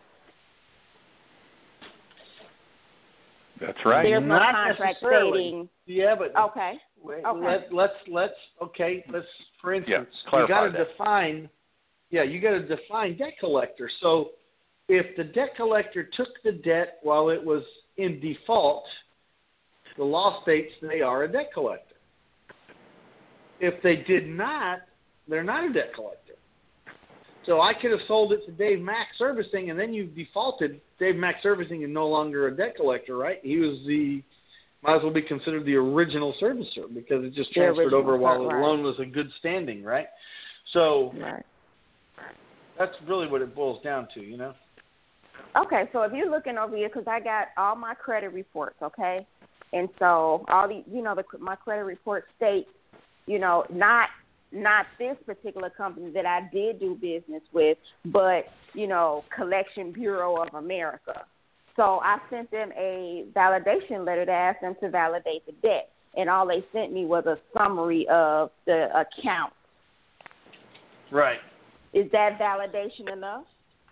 Speaker 2: That's right.
Speaker 5: There's no
Speaker 3: Not
Speaker 5: contract
Speaker 3: necessarily.
Speaker 5: stating.
Speaker 3: Yeah, but
Speaker 5: Okay.
Speaker 3: Wait,
Speaker 5: Okay.
Speaker 3: Let, let's let's okay. Let's for instance, you
Speaker 2: clarify
Speaker 3: got to
Speaker 2: that.
Speaker 3: define. Yeah, you got to define debt collector. So, if the debt collector took the debt while it was in default, the law states they are a debt collector. If they did not, they're not a debt collector. So I could have sold it to Dave Mack Servicing, and then you defaulted. Dave Mack Servicing is no longer a debt collector, right? He was the might as well be considered the original servicer because it just
Speaker 5: The
Speaker 3: transferred
Speaker 5: original,
Speaker 3: over while the
Speaker 5: right.
Speaker 3: loan was in good standing, right? So
Speaker 5: Right.
Speaker 3: that's really what it boils down to, you know?
Speaker 5: Okay, so if you're looking over here, because I got all my credit reports, okay, and so all the, you know, the my credit report states, you know, not not this particular company that I did do business with, but you know, Collection Bureau of America. So I sent them a validation letter to ask them to validate the debt, and all they sent me was a summary of the account.
Speaker 3: Right.
Speaker 5: Is that validation enough?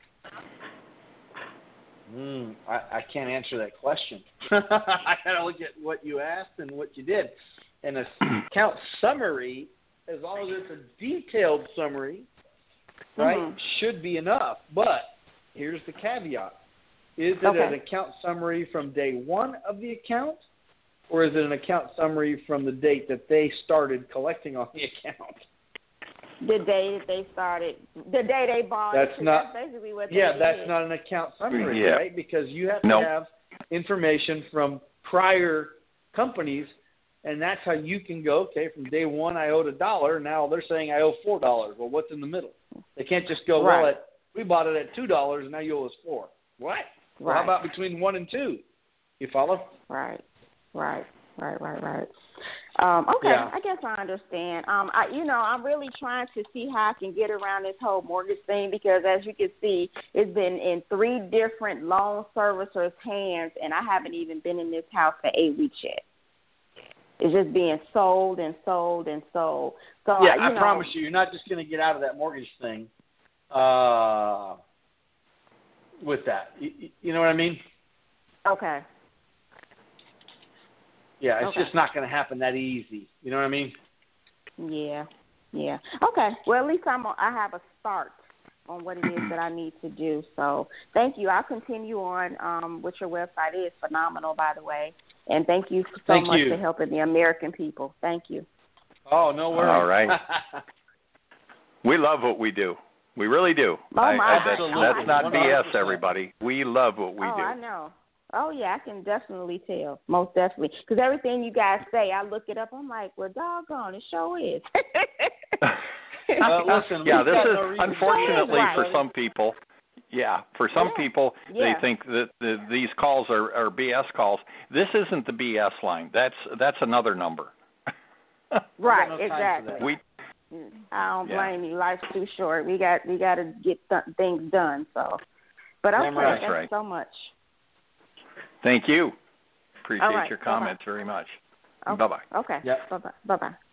Speaker 3: Mm, I, I can't answer that question. I got to look at what you asked and what you did. And a account summary, as long as it's a detailed summary, right,
Speaker 5: Mhm.
Speaker 3: should be enough. But here's the caveat. Is it
Speaker 5: Okay.
Speaker 3: an account summary from day one of the account, or is it an account summary from the date that they started collecting on the account?
Speaker 5: The day that they started, the day they bought
Speaker 3: That's
Speaker 5: it, 'cause
Speaker 3: not-
Speaker 5: that's basically what they
Speaker 3: Yeah,
Speaker 5: did.
Speaker 3: that's not an account summary,
Speaker 2: Yeah.
Speaker 3: right? Because you have to
Speaker 2: Nope.
Speaker 3: have information from prior companies, and that's how you can go, okay, from day one I owed a dollar, now they're saying I owe four dollars. Well, what's in the middle? They can't just go, well,
Speaker 5: Right.
Speaker 3: at, we bought it at two dollars, and now you owe us four. What? Well, how
Speaker 5: Right.
Speaker 3: about between one and two? You follow?
Speaker 5: Right, right, right, right, right. Um, okay,
Speaker 3: Yeah.
Speaker 5: I guess I understand. Um, I, you know, I'm really trying to see how I can get around this whole mortgage thing because, as you can see, it's been in three different loan servicers' hands, and I haven't even been in this house for eight weeks yet. It's just being sold and sold and sold. So
Speaker 3: Yeah,
Speaker 5: you
Speaker 3: I
Speaker 5: know,
Speaker 3: promise you, you're not just going to get out of that mortgage thing uh, with that. You, you know what I mean?
Speaker 5: Okay.
Speaker 3: Yeah, it's
Speaker 5: Okay.
Speaker 3: just not going to happen that easy. You know what I mean?
Speaker 5: Yeah, yeah. Okay. Well, at least I'm. A, I have a start on what it is that I need to do. So, thank you. I'll continue on. Um, which your website is phenomenal, by the way. And thank you so
Speaker 3: Thank
Speaker 5: much
Speaker 3: you.
Speaker 5: for helping the American people. Thank you.
Speaker 3: Oh, no worries.
Speaker 2: All right. We love what we do. We really do.
Speaker 5: Oh,
Speaker 2: I,
Speaker 5: my
Speaker 2: I, that's,
Speaker 3: Absolutely.
Speaker 2: that's not B S,
Speaker 3: one hundred percent.
Speaker 2: everybody. We love what we
Speaker 5: oh,
Speaker 2: do.
Speaker 5: I know. Oh, yeah, I can definitely tell. Most definitely. Because everything you guys say, I look it up. I'm like, well, doggone, it sure is.
Speaker 3: Well, listen,
Speaker 2: yeah,
Speaker 3: we've
Speaker 2: this
Speaker 3: got
Speaker 2: is
Speaker 3: no reason to
Speaker 2: unfortunately
Speaker 5: Right.
Speaker 2: for some people. Yeah, for some
Speaker 5: Yeah.
Speaker 2: people,
Speaker 5: Yeah.
Speaker 2: they think that the, these calls are, are B S calls. This isn't the B S line. That's that's another number.
Speaker 5: Right,
Speaker 3: no time for
Speaker 5: exactly.
Speaker 3: that.
Speaker 2: we
Speaker 5: I don't
Speaker 2: Yeah.
Speaker 5: blame you. Life's too short. We got we got to get th- things done. So, but okay,
Speaker 3: Damn right.
Speaker 5: thanks
Speaker 2: Right.
Speaker 5: so much.
Speaker 2: Thank you. Appreciate
Speaker 5: All right.
Speaker 2: your
Speaker 5: Bye-bye.
Speaker 2: comments very much.
Speaker 5: Okay.
Speaker 2: Bye bye.
Speaker 5: Okay.
Speaker 3: Yep.
Speaker 5: Bye bye. Bye bye.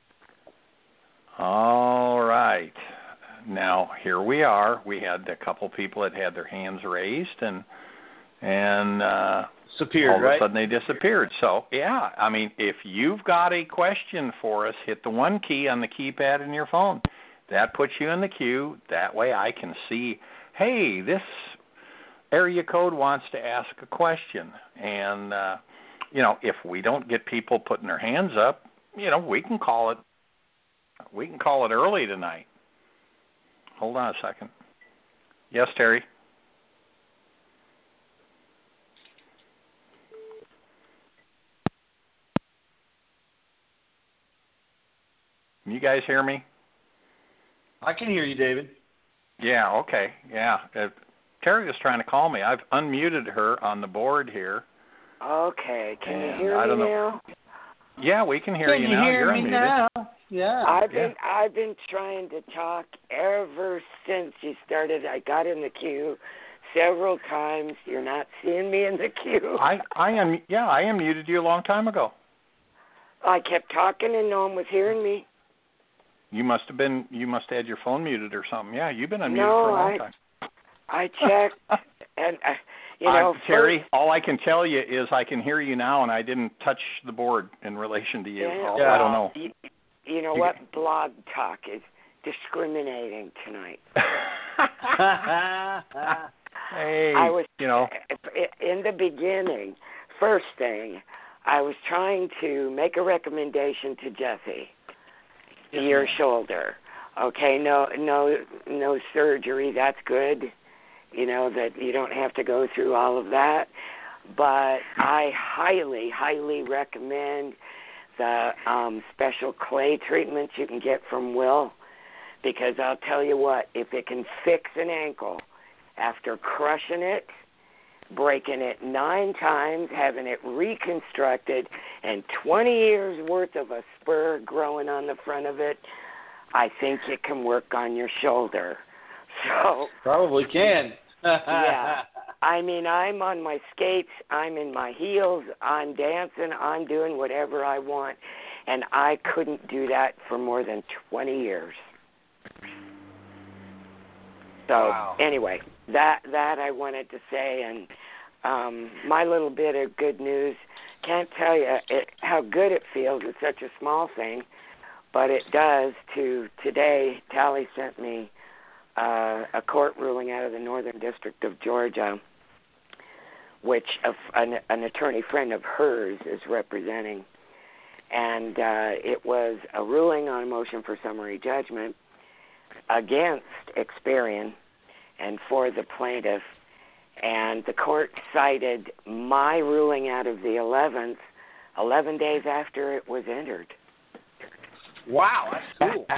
Speaker 2: All right. Now here we are. We had a couple people that had their hands raised, and and uh,
Speaker 3: Disappeared,
Speaker 2: all of
Speaker 3: right?
Speaker 2: a sudden they disappeared. So yeah, I mean, if you've got a question for us, hit the one key on the keypad in your phone. That puts you in the queue. That way I can see, hey, this area code wants to ask a question. And, uh, you know, if we don't get people putting their hands up, you know, we can call it, we can call it early tonight. Hold on a second. Yes, Terry? Can you guys hear me?
Speaker 3: I can hear you, David.
Speaker 2: Yeah, okay, yeah. Uh, Terry was trying to call me. I've unmuted her on the board here.
Speaker 6: Okay, can you
Speaker 2: And
Speaker 6: hear
Speaker 2: I
Speaker 6: me
Speaker 2: don't know.
Speaker 6: now?
Speaker 2: Yeah, we can hear
Speaker 3: Can
Speaker 2: you
Speaker 3: you
Speaker 2: now.
Speaker 3: hear
Speaker 2: You're
Speaker 3: me
Speaker 2: unmuted.
Speaker 3: now? Yeah.
Speaker 6: I've
Speaker 2: yeah.
Speaker 6: been I've been trying to talk ever since you started. I got in the queue several times. You're not seeing me in the queue.
Speaker 2: I I am yeah, I unmuted you a long time ago.
Speaker 6: I kept talking and no one was hearing me.
Speaker 2: You must have been you must have had your phone muted or something. Yeah, you've been unmuted
Speaker 6: No,
Speaker 2: for a long
Speaker 6: I-
Speaker 2: time.
Speaker 6: I checked and uh, you know,
Speaker 2: I'm, Terry,
Speaker 6: first,
Speaker 2: all I can tell you is I can hear you now, and I didn't touch the board in relation to you.
Speaker 6: Yeah,
Speaker 2: So I don't know.
Speaker 6: You, you know
Speaker 2: You-
Speaker 6: what? Blog Talk is discriminating tonight.
Speaker 2: Hey,
Speaker 6: I was,
Speaker 2: you know,
Speaker 6: in the beginning, first thing, I was trying to make a recommendation to Jesse.
Speaker 3: Yes,
Speaker 6: Your
Speaker 3: ma'am.
Speaker 6: shoulder, okay? No, no, no surgery. That's good. You know that you don't have to go through all of that. But I highly, highly recommend the um, special clay treatments you can get from Will, because I'll tell you what, if it can fix an ankle after crushing it, breaking it nine times, having it reconstructed, and twenty years worth of a spur growing on the front of it, I think it can work on your shoulder. So
Speaker 3: Probably can.
Speaker 6: yeah. I mean, I'm on my skates, I'm in my heels, I'm dancing, I'm doing whatever I want, and I couldn't do that for more than twenty years. So
Speaker 3: Wow.
Speaker 6: anyway, that that I wanted to say, and um, my little bit of good news. Can't tell you it, how good it feels. It's such a small thing, but it does. To today, Tally sent me uh, a court ruling out of the Northern District of Georgia, which a, an, an attorney friend of hers is representing, and uh, it was a ruling on a motion for summary judgment against Experian and for the plaintiff. And the court cited my ruling out of the eleventh, eleven days after it was entered.
Speaker 3: Wow, that's cool.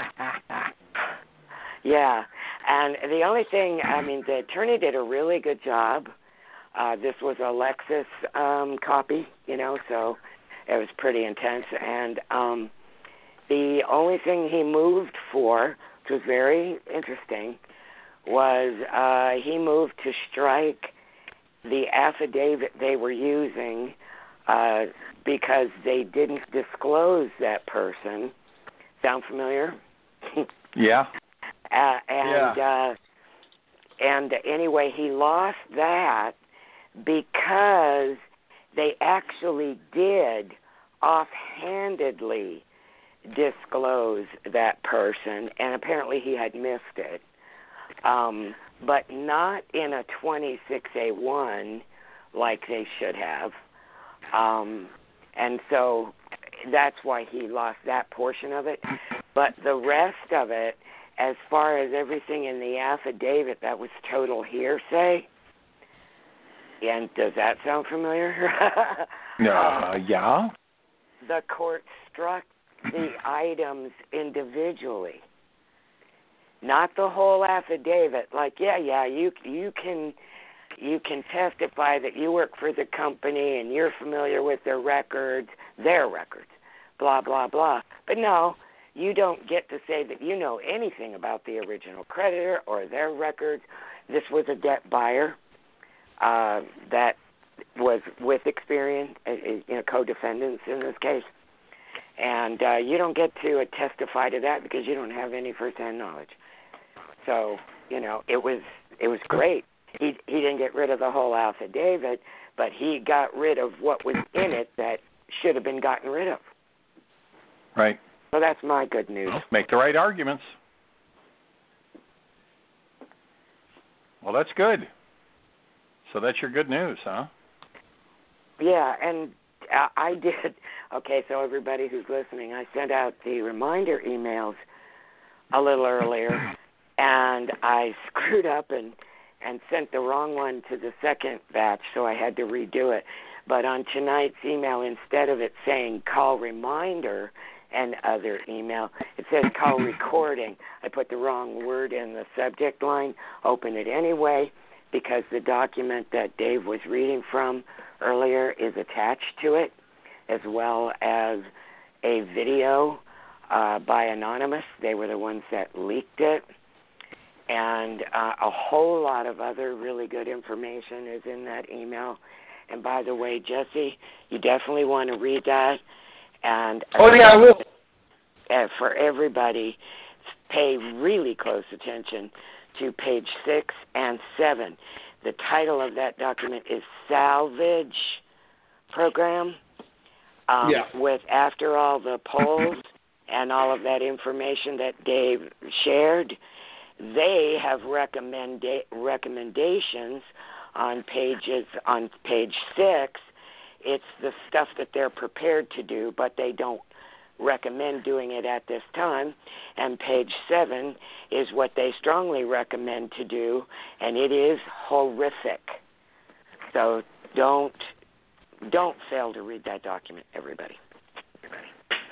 Speaker 6: Yeah, and the only thing, I mean, the attorney did a really good job. Uh, this was a Lexus um, copy, you know, so it was pretty intense. And um, the only thing he moved for, which was very interesting, was uh, he moved to strike the affidavit they were using uh, because they didn't disclose that person. Sound familiar?
Speaker 2: yeah.
Speaker 6: Uh, and
Speaker 3: Yeah.
Speaker 6: uh, and anyway, he lost that because they actually did offhandedly disclose that person, and apparently he had missed it, um, but not in a twenty-six A one like they should have. Um, and so that's why he lost that portion of it. But the rest of it, as far as everything in the affidavit, that was total hearsay. And does that sound familiar?
Speaker 2: Uh, yeah.
Speaker 6: The court struck the items individually, not the whole affidavit. Like, yeah, yeah, you you can you can testify that you work for the company and you're familiar with their records, their records, blah blah blah. But no, you don't get to say that you know anything about the original creditor or their records. This was a debt buyer uh, that was with Experian, uh, you know, co-defendants in this case. And uh, you don't get to uh, testify to that because you don't have any first-hand knowledge. So, you know, it was it was great. He he didn't get rid of the whole affidavit, but he got rid of what was in it that should have been gotten rid of.
Speaker 2: Right.
Speaker 6: So that's my good news.
Speaker 2: Make the right arguments. Well, that's good. So that's your good news, huh?
Speaker 6: Yeah, and uh, I did. Okay, so everybody who's listening, I sent out the reminder emails a little earlier, and I screwed up and, and sent the wrong one to the second batch, so I had to redo it. But on tonight's email, instead of it saying call reminder and other email, it says call recording. I put the wrong word in the subject line, open it anyway, because the document that Dave was reading from earlier is attached to it, as well as a video uh, by Anonymous. They were the ones that leaked it. And uh, a whole lot of other really good information is in that email. And by the way, Jesse, you definitely want to read that. And uh,
Speaker 7: oh, yeah, I will.
Speaker 6: Uh, for everybody, pay really close attention to page six and seven. The title of that document is Salvage Program. Um,
Speaker 7: yeah.
Speaker 6: With after all the polls and all of that information that Dave shared, they have recommenda- recommendations on pages on page six. It's the stuff that they're prepared to do, but they don't recommend doing it at this time. And page seven is what they strongly recommend to do, and it is horrific. So don't don't fail to read that document, everybody. everybody.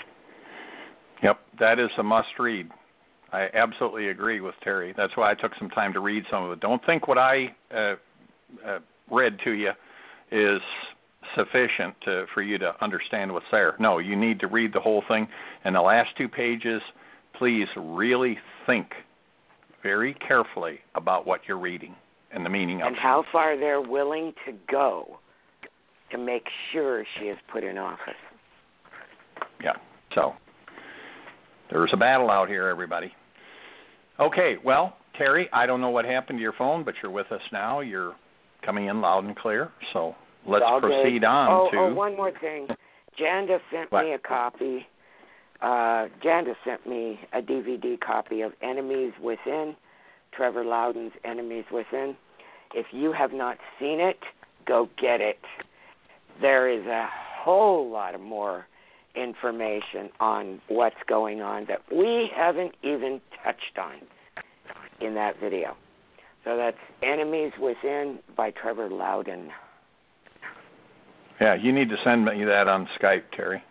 Speaker 2: Yep, that is a must-read. I absolutely agree with Terry. That's why I took some time to read some of it. Don't think what I uh, uh, read to you is sufficient to, for you to understand what's there. No, you need to read the whole thing. And the last two pages, please really think very carefully about what you're reading and the meaning of it.
Speaker 6: And how far they're willing to go to make sure she is put in office.
Speaker 2: Yeah, so there's a battle out here, everybody. Okay, well, Terry, I don't know what happened to your phone, but you're with us now. You're coming in loud and clear, so let's
Speaker 6: All
Speaker 2: proceed
Speaker 6: day.
Speaker 2: on
Speaker 6: oh,
Speaker 2: to...
Speaker 6: Oh, one more thing. Janda sent
Speaker 2: what?
Speaker 6: me a copy. Uh, Janda sent me a D V D copy of Enemies Within, Trevor Loudon's Enemies Within. If you have not seen it, go get it. There is a whole lot of more information on what's going on that we haven't even touched on in that video. So that's Enemies Within by Trevor Loudon.
Speaker 2: Yeah, you need to send me that on Skype, Terry.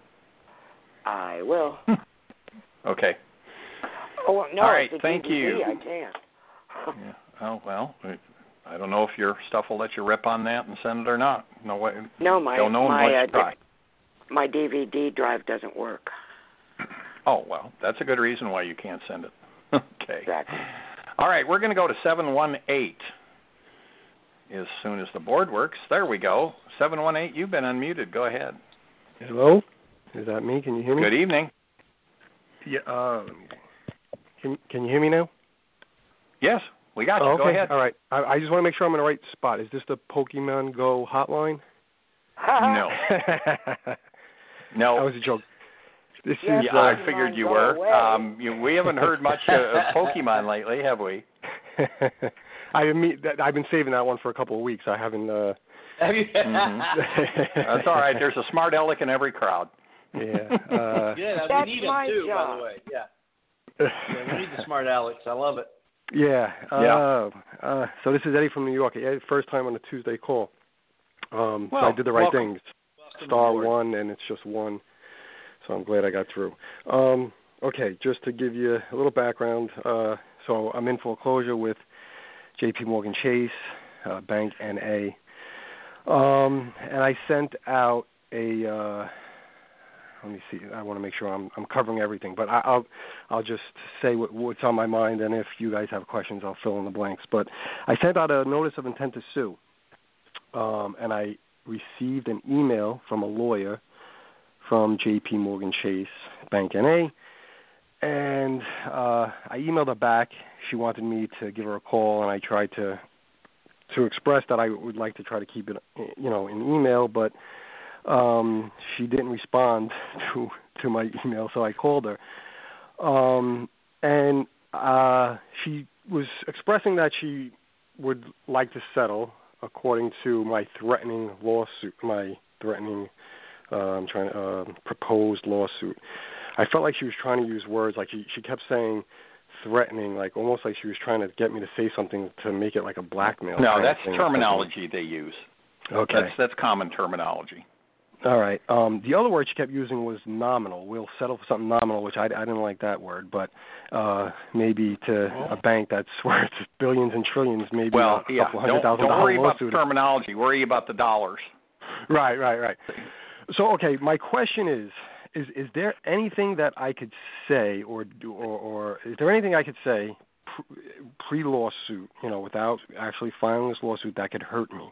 Speaker 6: I will.
Speaker 2: Okay.
Speaker 6: Oh, no,
Speaker 2: all right,
Speaker 6: it's a
Speaker 2: thank
Speaker 6: D V D.
Speaker 2: you.
Speaker 6: I can't.
Speaker 2: Yeah. Oh, well, I don't know if your stuff will let you rip on that and send it or not. No way.
Speaker 6: No, my
Speaker 2: don't know
Speaker 6: my,
Speaker 2: unless you
Speaker 6: uh,
Speaker 2: try.
Speaker 6: my D V D drive doesn't work.
Speaker 2: Oh, well, that's a good reason why you can't send it. Okay.
Speaker 6: Exactly.
Speaker 2: All right, we're going to go to seven one eight as soon as the board works. There we go. seven one eight, you've been unmuted. Go ahead.
Speaker 7: Hello? Is that me? Can you hear me?
Speaker 2: Good evening.
Speaker 7: Yeah. Uh, can Can you hear me now?
Speaker 2: Yes, we got you.
Speaker 7: Oh, okay.
Speaker 2: Go ahead.
Speaker 7: All right. I, I just want to make sure I'm in the right spot. Is this the Pokemon Go hotline?
Speaker 2: No. No.
Speaker 7: That was a joke. This
Speaker 6: Yes,
Speaker 7: is.
Speaker 2: Yeah,
Speaker 7: Uh,
Speaker 2: I figured you were. Um, you, we haven't heard much uh, of Pokemon lately, have we?
Speaker 7: I mean, I've been saving that one for a couple of weeks. I haven't. Uh...
Speaker 3: Have you?
Speaker 2: Mm-hmm. That's all right. There's a smart aleck in every crowd.
Speaker 7: Yeah. Uh,
Speaker 3: yeah,
Speaker 6: That's
Speaker 3: we need
Speaker 6: my
Speaker 3: them too,
Speaker 6: job.
Speaker 3: by the way. Yeah. Yeah, we need the smart Alex. I love it.
Speaker 7: Yeah.
Speaker 2: Yeah.
Speaker 7: Uh, uh, so this is Eddie from New York. Eddie, first time on a Tuesday call. Um,
Speaker 2: Well,
Speaker 7: so I did the right
Speaker 2: welcome.
Speaker 7: things.
Speaker 3: Welcome
Speaker 7: Star
Speaker 3: aboard.
Speaker 7: one, and it's just one. So I'm glad I got through. Um, okay, just to give you a little background. Uh, so I'm in foreclosure with J P Morgan Chase, uh, Bank N A. Um, and I sent out a, uh, let me see, I want to make sure I'm, I'm covering everything, but I, I'll, I'll just say what, what's on my mind, and if you guys have questions, I'll fill in the blanks. But I sent out a notice of intent to sue, um, and I received an email from a lawyer from J P Morgan Chase, Bank N A, and uh, I emailed her back. She wanted me to give her a call, and I tried to to express that I would like to try to keep it, you know, in email, but um, she didn't respond to to my email, so I called her. Um, and uh, she was expressing that she would like to settle according to my threatening lawsuit, my threatening, uh, I'm trying to, uh, proposed lawsuit. I felt like she was trying to use words, like she, she kept saying threatening, like almost like she was trying to get me to say something to make it like a blackmail.
Speaker 2: No, that's terminology they use.
Speaker 7: Okay.
Speaker 2: That's, that's common terminology.
Speaker 7: All right. Um, the other word she kept using was nominal. We'll settle for something nominal, which I, I didn't like that word, but uh, maybe to a bank that's worth billions and trillions, maybe
Speaker 2: Well,
Speaker 7: a
Speaker 2: yeah,
Speaker 7: couple hundred
Speaker 2: don't,
Speaker 7: thousand
Speaker 2: don't
Speaker 7: dollar
Speaker 2: worry about the
Speaker 7: lawsuit.
Speaker 2: terminology. Worry about the dollars.
Speaker 7: Right, right, right. So, okay, my question is, is is there anything that I could say or do, or, or is there anything I could say pre-lawsuit, you know, without actually filing this lawsuit that could hurt me?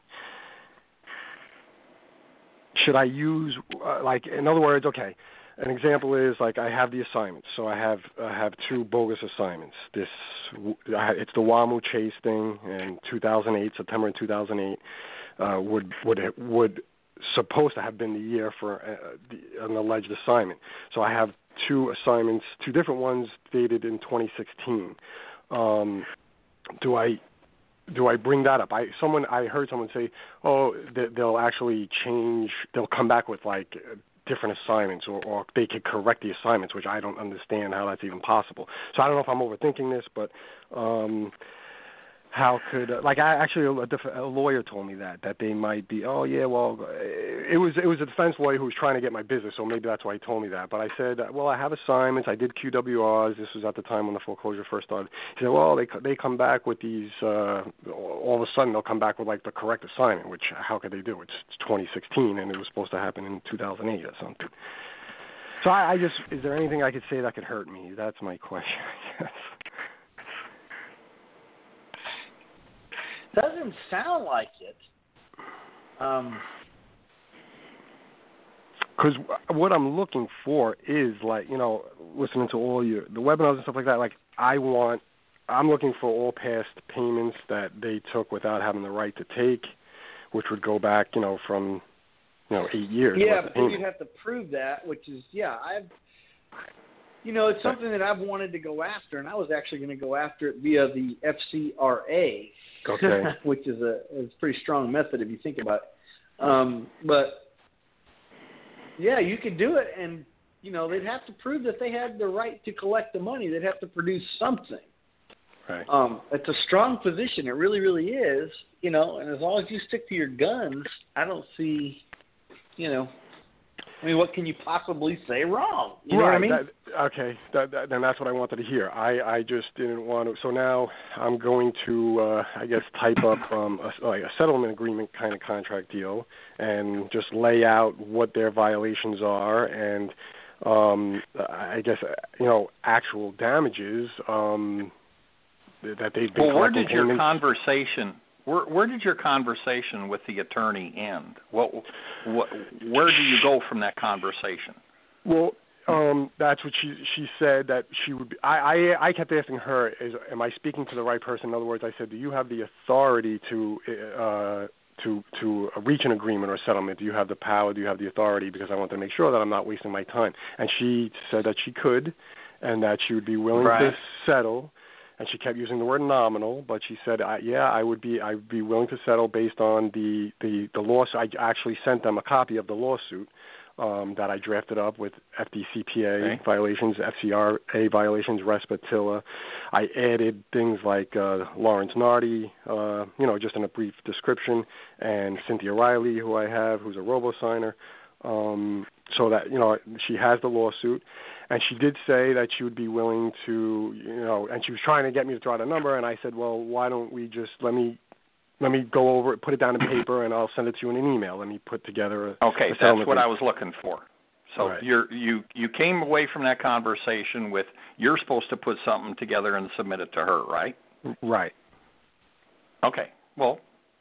Speaker 7: Should I use, uh, like, in other words, okay, an example is, like, I have the assignments. So I have I have two bogus assignments. This I, It's the WAMU Chase thing in two thousand eight, September in two thousand eight, uh, would, would, would supposed to have been the year for uh, the, an alleged assignment. So I have two assignments, two different ones dated in twenty sixteen. Um, do I... Do I bring that up? I someone I heard someone say, "Oh, they, they'll actually change. They'll come back with like different assignments, or, or they could correct the assignments," which I don't understand how that's even possible. So I don't know if I'm overthinking this, but um, how could uh, like I actually a, def- a lawyer told me that that they might be. Oh yeah, well, it was it was a defense lawyer who was trying to get my business, so maybe that's why he told me that. But I said, well, I have assignments. I did Q W Rs. This was at the time when the foreclosure first started. He said, well, they they come back with these. Uh, all of a sudden, they'll come back with like the correct assignment. Which how could they do? It's, it's twenty sixteen, and it was supposed to happen in two thousand eight or something. So I, I just is there anything I could say that could hurt me? That's my question, I guess.
Speaker 3: Doesn't sound like it. Um,
Speaker 7: Because what I'm looking for is, like, you know, listening to all your the webinars and stuff like that. Like, I want, I'm looking for all past payments that they took without having the right to take, which would go back, you know, from, you know, eight years.
Speaker 3: yeah,
Speaker 7: worth
Speaker 3: but
Speaker 7: of
Speaker 3: then
Speaker 7: payment.
Speaker 3: you'd have to prove that, which is, yeah, I've, you know, it's something that I've wanted to go after, and I was actually going to go after it via the F C R A,
Speaker 7: Okay.
Speaker 3: which is a, is a pretty strong method if you think about it. Um, but, yeah, you could do it, and, you know, they'd have to prove that they had the right to collect the money. They'd have to produce something.
Speaker 7: Right.
Speaker 3: Um, it's a strong position. It really, really is, you know, and as long as you stick to your guns, I don't see, you know, I mean, what can you possibly say wrong? You know
Speaker 7: right.
Speaker 3: what I mean?
Speaker 7: That, okay. That, that, then that's what I wanted to hear. I, I just didn't want to. So now I'm going to, uh, I guess, type up um, a, like a settlement agreement kind of contract deal and just lay out what their violations are and, um, I guess, you know, actual damages um, that they've been
Speaker 2: Well, where did your
Speaker 7: payments.
Speaker 2: conversation? Where, where did your conversation with the attorney end? What, what, where do you go from that conversation?
Speaker 7: Well, um, that's what she she said that she would. Be, I, I I kept asking her, is am I speaking to the right person? In other words, I said, do you have the authority to uh, to to reach an agreement or settlement? Do you have the power? Do you have the authority? Because I want to make sure that I'm not wasting my time. And she said that she could, and that she would be willing
Speaker 2: Right.
Speaker 7: to settle. And she kept using the word nominal, but she said, I, "Yeah, I would be. I'd be willing to settle based on the the the lawsuit." I actually sent them a copy of the lawsuit, um, that I drafted up with F D C P A
Speaker 2: okay.
Speaker 7: violations, F C R A violations, res patilla. I added things like uh, Lawrence Nardi, uh, you know, just in a brief description, and Cynthia Riley, who I have, who's a robo-signer, um, so that, you know, she has the lawsuit. And she did say that she would be willing to, you know, and she was trying to get me to throw out a number, and I said, well, why don't we just let me let me go over it, put it down in paper, and I'll send it to you in an email. Let me put together a
Speaker 2: Okay,
Speaker 7: a
Speaker 2: that's what I was looking for. So
Speaker 7: right.
Speaker 2: you're, you you came away from that conversation with you're supposed to put something together and submit it to her, right?
Speaker 7: Right.
Speaker 2: Okay. Well,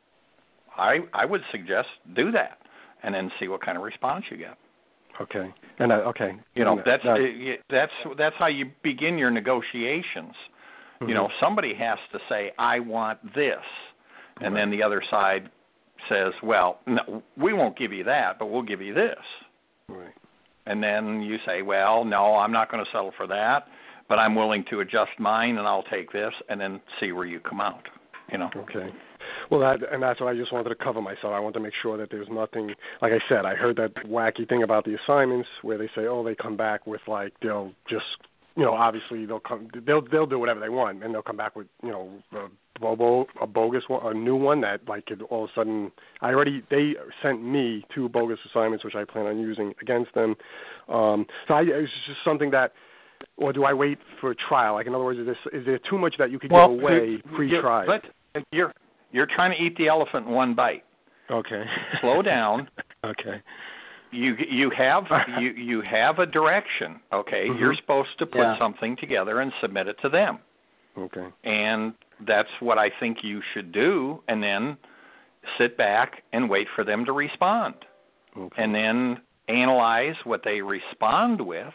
Speaker 2: I I would suggest do that, and then see what kind of response you get.
Speaker 7: Okay. And I, okay.
Speaker 2: You know,
Speaker 7: and
Speaker 2: that's
Speaker 7: that,
Speaker 2: uh, that's that's how you begin your negotiations. Mm-hmm. You know, somebody has to say, "I want this," and right. then the other side says, "Well, no, we won't give you that, but we'll give you this."
Speaker 7: Right.
Speaker 2: And then you say, "Well, no, I'm not going to settle for that, but I'm willing to adjust mine, and I'll take this," and then see where you come out. You know.
Speaker 7: Okay. Well, that, and that's what I just wanted to cover myself. I wanted to make sure that there's nothing, like I said, I heard that wacky thing about the assignments where they say, oh, they come back with like, they'll just, you know, obviously they'll come, they'll they'll do whatever they want, and they'll come back with, you know, a, bobo, a bogus one, a new one that like could all of a sudden, I already, they sent me two bogus assignments, which I plan on using against them. Um, so I, it's just something that, or do I wait for a trial? Like, in other words, is, this, is there too much that you could
Speaker 2: well,
Speaker 7: give away pre-trial?
Speaker 2: But you're You're trying to eat the elephant in one bite.
Speaker 7: Okay.
Speaker 2: Slow down.
Speaker 7: Okay.
Speaker 2: You you have you, you have a direction. Okay.
Speaker 7: Mm-hmm.
Speaker 2: You're supposed to put
Speaker 3: yeah.
Speaker 2: something together and submit it to them.
Speaker 7: Okay.
Speaker 2: And that's what I think you should do, and then sit back and wait for them to respond. Okay. And then analyze what they respond with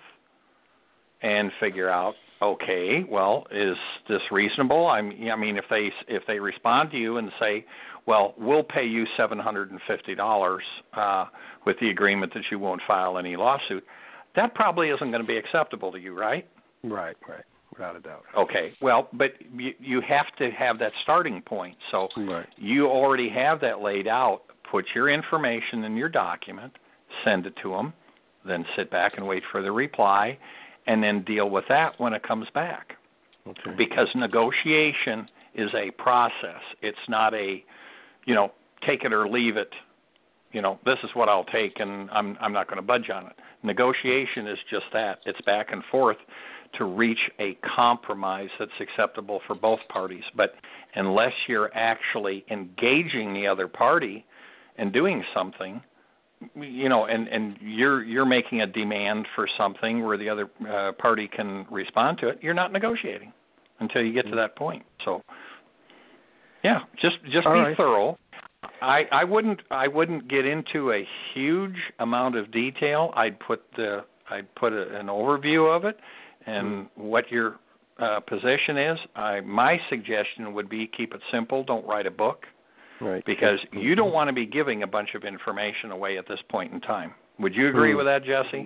Speaker 2: and figure out, okay, well, is this reasonable? I mean, I mean, if they if they respond to you and say, well, we'll pay you seven hundred fifty dollars uh, with the agreement that you won't file any lawsuit, that probably isn't going to be acceptable to you, right?
Speaker 7: Right, right, without a doubt.
Speaker 2: Okay, well, but you, you have to have that starting point. So
Speaker 7: right.
Speaker 2: you already have that laid out. Put your information in your document, send it to them, then sit back and wait for the reply, and then deal with that when it comes back.
Speaker 7: Okay.
Speaker 2: Because negotiation is a process. It's not a, you know, take it or leave it. You know, this is what I'll take, and I'm I'm not going to budge on it. Negotiation is just that. It's back and forth to reach a compromise that's acceptable for both parties. But unless you're actually engaging the other party and doing something, you know, and, and you're you're making a demand for something where the other uh, party can respond to it, you're not negotiating until you get to that point. So, yeah, just just
Speaker 7: All
Speaker 2: be
Speaker 7: right.
Speaker 2: thorough. I, I wouldn't I wouldn't get into a huge amount of detail. I'd put the I'd put a, an overview of it and mm-hmm. what your uh, position is. I, my suggestion would be keep it simple. Don't write a book.
Speaker 7: Right.
Speaker 2: Because you don't want to be giving a bunch of information away at this point in time. Would you agree
Speaker 7: mm.
Speaker 2: with that, Jesse?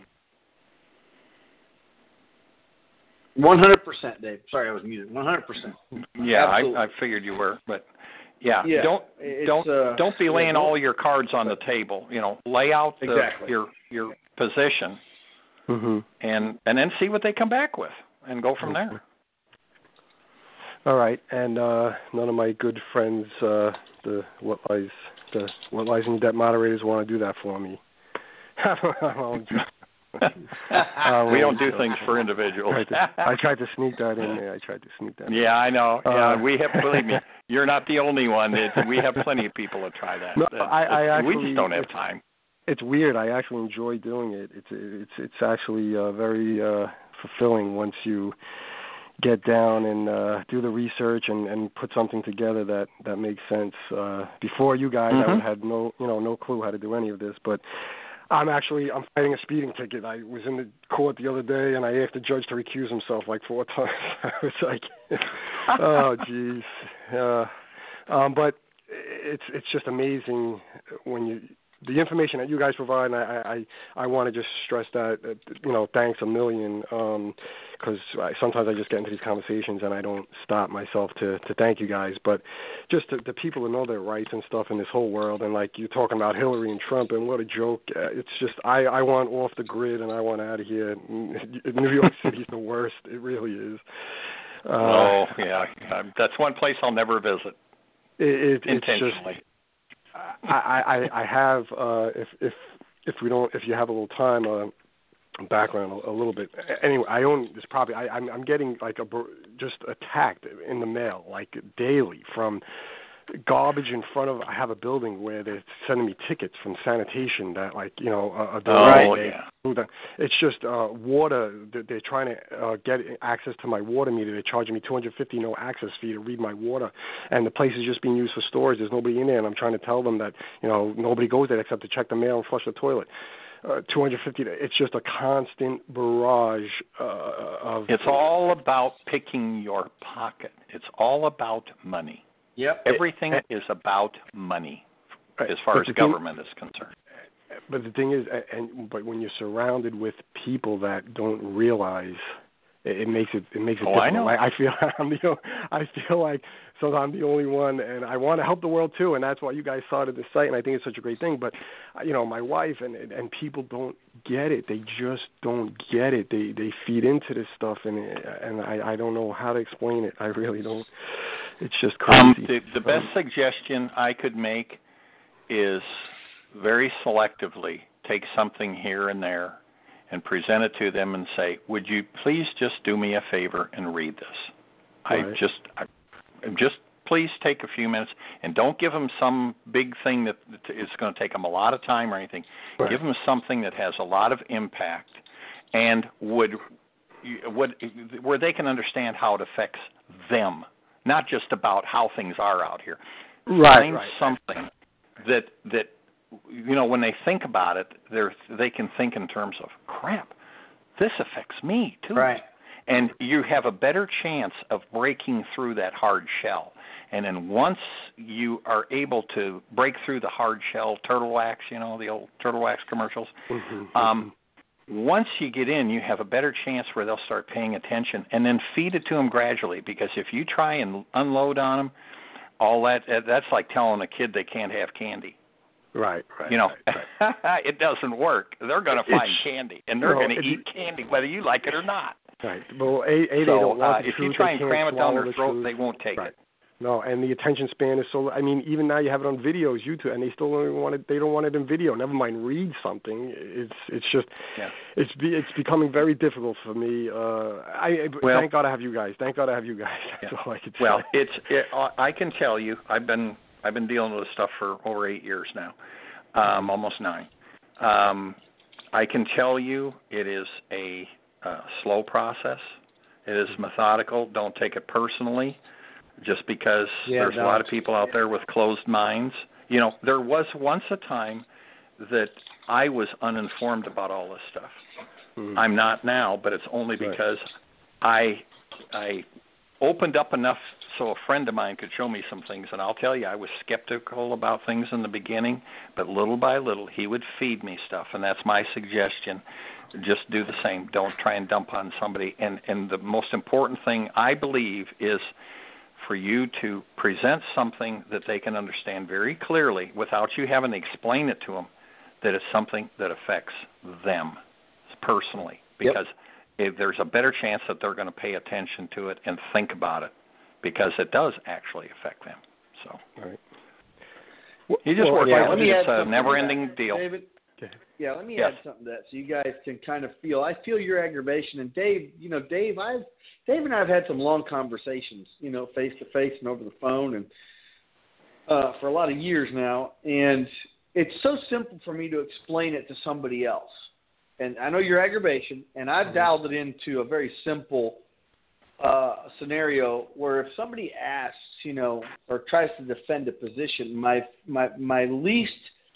Speaker 3: one hundred percent, Dave. Sorry, I was muted. one hundred percent.
Speaker 2: Yeah, I, I figured you were, but yeah,
Speaker 3: yeah
Speaker 2: don't don't
Speaker 3: uh,
Speaker 2: don't be laying all your cards on the table. You know, lay out the,
Speaker 3: exactly.
Speaker 2: your your position,
Speaker 7: mm-hmm.
Speaker 2: and and then see what they come back with, and go from
Speaker 7: mm-hmm.
Speaker 2: there.
Speaker 7: All right, and uh, none of my good friends, uh, the what lies, the what lies in debt moderators, want to do that for me.
Speaker 2: uh, we don't do things for individuals.
Speaker 7: I tried, to, I tried to sneak that in there. I tried to sneak that.
Speaker 2: Yeah,
Speaker 7: in.
Speaker 2: I know. Yeah,
Speaker 7: uh,
Speaker 2: we have. Believe me, you're not the only one. It's, we have plenty of people that try that.
Speaker 7: No,
Speaker 2: It's,
Speaker 7: I, I actually,
Speaker 2: we just don't have time.
Speaker 7: It's weird. I actually enjoy doing it. It's it's it's actually uh, very uh, fulfilling once you get down and uh, do the research and, and put something together that, that makes sense. Uh, before you guys,
Speaker 2: mm-hmm.
Speaker 7: I would have had no you know no clue how to do any of this, but. I'm actually I'm fighting a speeding ticket. I was in the court the other day, and I asked the judge to recuse himself like four times. I was like, oh, geez. Uh, um, but it's it's just amazing when you the information that you guys provide, and I I, I want to just stress that, uh, you know, thanks a million, because um, sometimes I just get into these conversations and I don't stop myself to, to thank you guys. But just to, the people to know their rights and stuff in this whole world, and like you're talking about Hillary and Trump, and what a joke. Uh, it's just I, I want off the grid and I want out of here. New York City's the worst. It really is. Uh,
Speaker 2: oh, yeah. That's one place I'll never visit.
Speaker 7: It, it,
Speaker 2: intentionally.
Speaker 7: It's just, I, I, I have, uh, if, if, if we don't, if you have a little time, uh, background a, a little bit. Anyway, I own this property. I, I'm, I'm getting like a, just attacked in the mail, like daily, from garbage in front of. I have a building where they're sending me tickets from sanitation that, like, you know, a, a
Speaker 2: oh yeah.
Speaker 7: It's just uh, water. They're, they're trying to uh, get access to my water meter. They're charging me two hundred fifty no access fee to read my water, and the place is just being used for storage. There's nobody in there, and I'm trying to tell them that, you know, nobody goes there except to check the mail and flush the toilet. Uh, two hundred fifty. It's just a constant barrage uh, of.
Speaker 2: It's all about picking your pocket. It's all about money.
Speaker 3: Yep.
Speaker 2: Everything
Speaker 7: it,
Speaker 2: is about money,
Speaker 7: right.
Speaker 2: as far
Speaker 7: but
Speaker 2: as government thing, is concerned.
Speaker 7: But the thing is, and but when you're surrounded with people that don't realize, it, it makes it it makes it
Speaker 2: oh,
Speaker 7: difficult.
Speaker 2: I know.
Speaker 7: I, I feel I'm the I feel like sometimes I'm the only one, and I want to help the world too, and that's why you guys started this site, and I think it's such a great thing. But you know, my wife and and people don't get it. They just don't get it. They they feed into this stuff, and and I, I don't know how to explain it. I really don't. It's just crazy.
Speaker 2: Um, the, the best
Speaker 7: um,
Speaker 2: suggestion I could make is very selectively take something here and there and present it to them and say, would you please just do me a favor and read this?
Speaker 7: Right.
Speaker 2: I just, I, just please take a few minutes, and don't give them some big thing that is going to take them a lot of time or anything.
Speaker 7: Right.
Speaker 2: Give them something that has a lot of impact and would, would where they can understand how it affects them. Not just about how things are out here.
Speaker 7: Right,
Speaker 2: Find
Speaker 7: right.
Speaker 2: something that that you know, when they think about it, they they can think in terms of, crap, this affects me too.
Speaker 3: Right.
Speaker 2: And you have a better chance of breaking through that hard shell. And then once you are able to break through the hard shell, turtle wax, you know, the old turtle wax commercials.
Speaker 7: Mm-hmm.
Speaker 2: Um, Once you get in, you have a better chance where they'll start paying attention, and then feed it to them gradually. Because if you try and unload on them, all that that's like telling a kid they can't have candy.
Speaker 7: Right, right.
Speaker 2: You know,
Speaker 7: right, right.
Speaker 2: it doesn't work. They're going to find
Speaker 7: It's,
Speaker 2: candy, and they're
Speaker 7: no,
Speaker 2: going to eat candy whether you like it or not.
Speaker 7: Right. Well, a, a they
Speaker 2: so
Speaker 7: don't want
Speaker 2: uh,
Speaker 7: the
Speaker 2: if
Speaker 7: truth.
Speaker 2: you try
Speaker 7: they
Speaker 2: and
Speaker 7: can't
Speaker 2: cram it down
Speaker 7: swallow
Speaker 2: their
Speaker 7: the
Speaker 2: throat,
Speaker 7: truth.
Speaker 2: they won't take
Speaker 7: right.
Speaker 2: it.
Speaker 7: No, and the attention span is so. I mean, even now you have it on videos, YouTube, and they still don't want it. They don't want it in video. Never mind read something. It's it's just
Speaker 2: yeah.
Speaker 7: it's be, it's becoming very difficult for me. Uh, I
Speaker 2: well,
Speaker 7: thank God I have you guys. Thank God I have you guys. That's
Speaker 2: yeah.
Speaker 7: all I can say.
Speaker 2: Well, it's it, I can tell you, I've been I've been dealing with this stuff for over eight years now, um, almost nine. Um, I can tell you, it is a uh, slow process. It is methodical. Don't take it personally. Just because
Speaker 3: yeah,
Speaker 2: there's
Speaker 3: no.
Speaker 2: a lot of people out there with closed minds. You know, there was once a time that I was uninformed about all this stuff. Mm-hmm. I'm not now, but it's only because right. I I opened up enough so a friend of mine could show me some things. And I'll tell you, I was skeptical about things in the beginning, but little by little, he would feed me stuff. And that's my suggestion. Just do the same. Don't try and dump on somebody. And, and the most important thing, I believe, is for you to present something that they can understand very clearly without you having to explain it to them, that it's something that affects them personally. Because yep. if there's a better chance that they're going to pay attention to it and think about it, because it does actually affect them. So
Speaker 7: All right.
Speaker 2: you just
Speaker 3: well,
Speaker 2: work
Speaker 3: yeah,
Speaker 2: on it. It's a never-ending
Speaker 3: that,
Speaker 2: deal.
Speaker 3: David, yeah, let me
Speaker 2: yes.
Speaker 3: add something to that so you guys can kind of feel. I feel your aggravation, and Dave, you know, Dave, I've Dave and I have had some long conversations, you know, face to face and over the phone, and uh, for a lot of years now. And it's so simple for me to explain it to somebody else. And I know your aggravation, and I've mm-hmm. dialed it into a very simple uh, scenario where if somebody asks, you know, or tries to defend a position, my my my least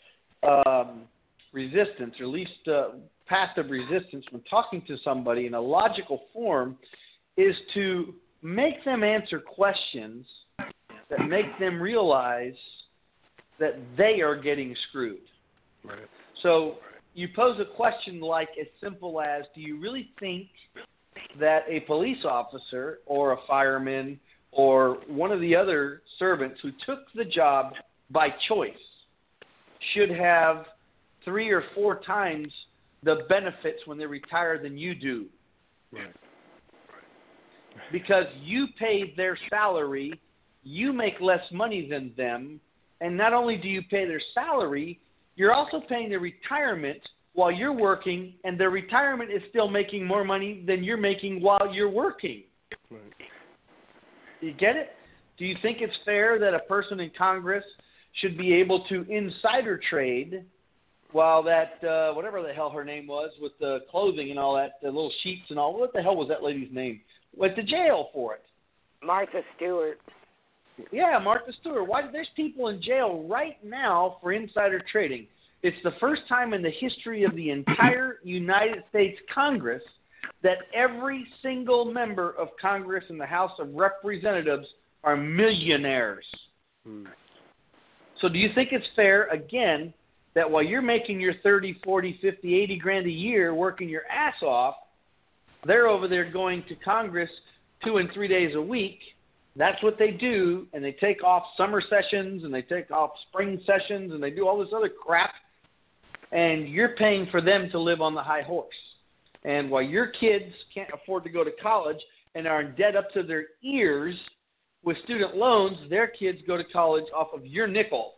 Speaker 3: um, resistance or least uh, passive resistance when talking to somebody in a logical form is to make them answer questions that make them realize that they are getting screwed.
Speaker 7: Right.
Speaker 3: So you pose a question like as simple as, do you really think that a police officer or a fireman or one of the other servants who took the job by choice should have three or four times the benefits when they retire than you do?
Speaker 7: Right.
Speaker 3: Because you pay their salary, you make less money than them, and not only do you pay their salary, you're also paying their retirement while you're working, and their retirement is still making more money than you're making while you're working.
Speaker 7: Right.
Speaker 3: You get it? Do you think it's fair that a person in Congress should be able to insider trade while that, uh, whatever the hell her name was, with the clothing and all that, the little sheets and all, what the hell was that lady's name? Went to jail for it.
Speaker 6: Martha Stewart.
Speaker 3: Yeah, Martha Stewart. Why? There's people in jail right now for insider trading. It's the first time in the history of the entire United States Congress that every single member of Congress in the House of Representatives are millionaires.
Speaker 7: Hmm.
Speaker 3: So do you think it's fair, again, that while you're making your thirty, forty, fifty, eighty grand a year working your ass off, they're over there going to Congress two and three days a week? That's what they do, and they take off summer sessions, and they take off spring sessions, and they do all this other crap, and you're paying for them to live on the high horse. And while your kids can't afford to go to college and are in debt up to their ears with student loans, their kids go to college off of your nickel.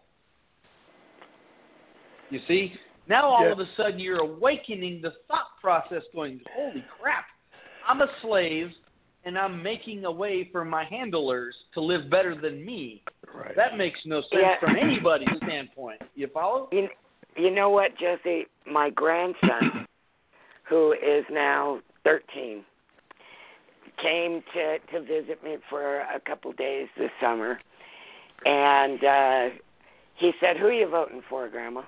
Speaker 3: You see? Now all
Speaker 7: Yeah.
Speaker 3: of a sudden you're awakening the thought process going, holy crap, I'm a slave, and I'm making a way for my handlers to live better than me.
Speaker 7: Right.
Speaker 3: That makes no sense
Speaker 6: Yeah.
Speaker 3: from anybody's standpoint. You follow?
Speaker 6: You, you know what, Jesse? My grandson, who is now thirteen, came to, to visit me for a couple days this summer, and uh, he said, "Who are you voting for, Grandma?"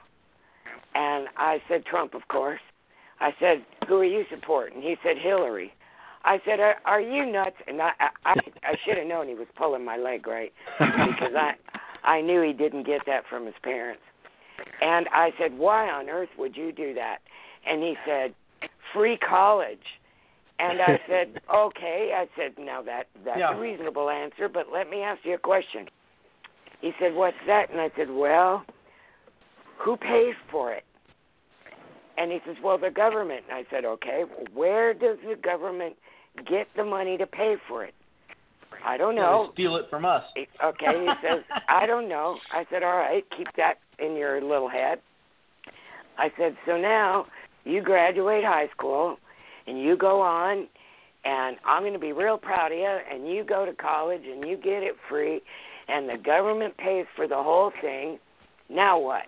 Speaker 6: And I said, "Trump, of course." I said, "Who are you supporting?" He said, "Hillary." I said, are, are you nuts? And I, I, I should have known he was pulling my leg, right? Because I, I knew he didn't get that from his parents. And I said, why on earth would you do that? And he said, free college. And I said, okay. I said, now that that's
Speaker 3: Yeah.
Speaker 6: a reasonable answer, but let me ask you a question. He said, what's that? And I said, well, who pays for it? And he says, well, the government. And I said, okay, well, where does the government get the money to pay for it? I don't know.
Speaker 3: They steal it from us.
Speaker 6: Okay, he says, I don't know. I said, all right, keep that in your little head. I said, so now you graduate high school, and you go on, and I'm going to be real proud of you, and you go to college, and you get it free, and the government pays for the whole thing. Now what?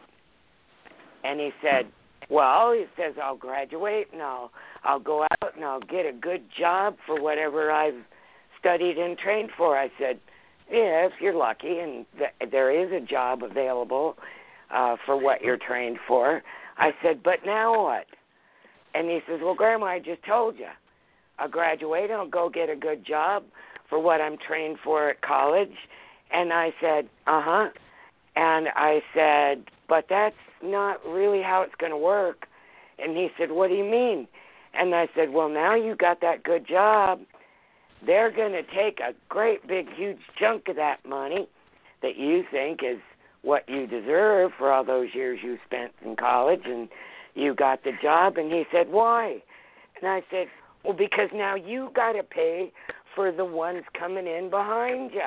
Speaker 6: And he said, well, he says, I'll graduate, and I'll I'll go out, and I'll get a good job for whatever I've studied and trained for. I said, yeah, if you're lucky, and th- there is a job available uh, for what you're trained for. I said, but now what? And he says, well, Grandma, I just told you. I'll graduate, and I'll go get a good job for what I'm trained for at college. And I said, uh-huh. And I said, but that's not really how it's going to work. And he said, what do you mean? And I said, well, now you got that good job. They're going to take a great big huge chunk of that money that you think is what you deserve for all those years you spent in college, and you got the job. And he said, why? And I said, well, because now you got to pay for the ones coming in behind you.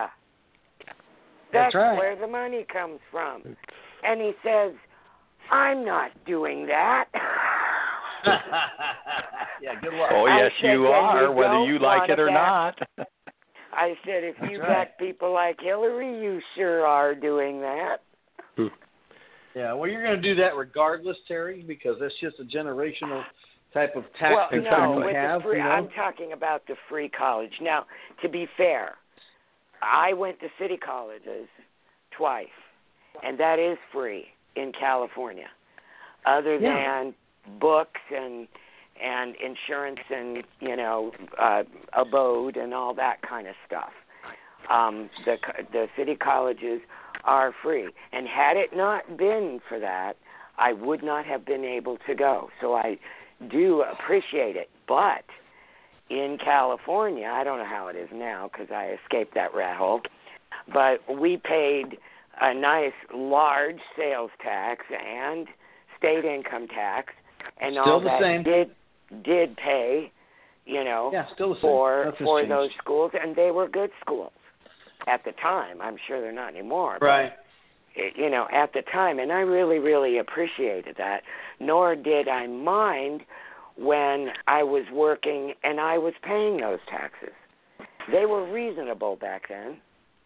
Speaker 6: That's,
Speaker 3: That's right.
Speaker 6: where the money comes from. And he says, I'm not doing that.
Speaker 3: Yeah, good luck.
Speaker 2: Oh,
Speaker 6: I
Speaker 2: yes,
Speaker 6: said,
Speaker 2: you
Speaker 6: then
Speaker 2: are,
Speaker 6: you
Speaker 2: whether
Speaker 6: don't
Speaker 2: you like
Speaker 6: want
Speaker 2: it or
Speaker 6: that.
Speaker 2: not.
Speaker 6: I said, if
Speaker 3: That's
Speaker 6: you
Speaker 3: right.
Speaker 6: got people like Hillary, you sure are doing that.
Speaker 3: Yeah, well, you're going to do that regardless, Terry, because that's just a generational type of tax
Speaker 6: Well,
Speaker 3: system
Speaker 6: no,
Speaker 3: we
Speaker 6: with
Speaker 3: have.
Speaker 6: the free,
Speaker 3: you know?
Speaker 6: I'm talking about the free college. Now, to be fair, I went to city colleges twice, and that is free in California, other
Speaker 3: Yeah.
Speaker 6: than books and and insurance and, you know, uh, abode and all that kind of stuff. Um, the the city colleges are free. And had it not been for that, I would not have been able to go. So I do appreciate it. But in California, I don't know how it is now because I escaped that rat hole, but we paid a nice large sales tax and state income tax, and
Speaker 3: Still
Speaker 6: all
Speaker 3: the
Speaker 6: that
Speaker 3: same.
Speaker 6: did did pay, you know,
Speaker 3: Yeah, still the same.
Speaker 6: for
Speaker 3: Nothing's
Speaker 6: for
Speaker 3: changed.
Speaker 6: those schools, and they were good schools at the time. I'm sure they're not anymore.
Speaker 3: Right.
Speaker 6: But, you know, at the time, and I really, really appreciated that. Nor did I mind when I was working and I was paying those taxes. They were reasonable back then.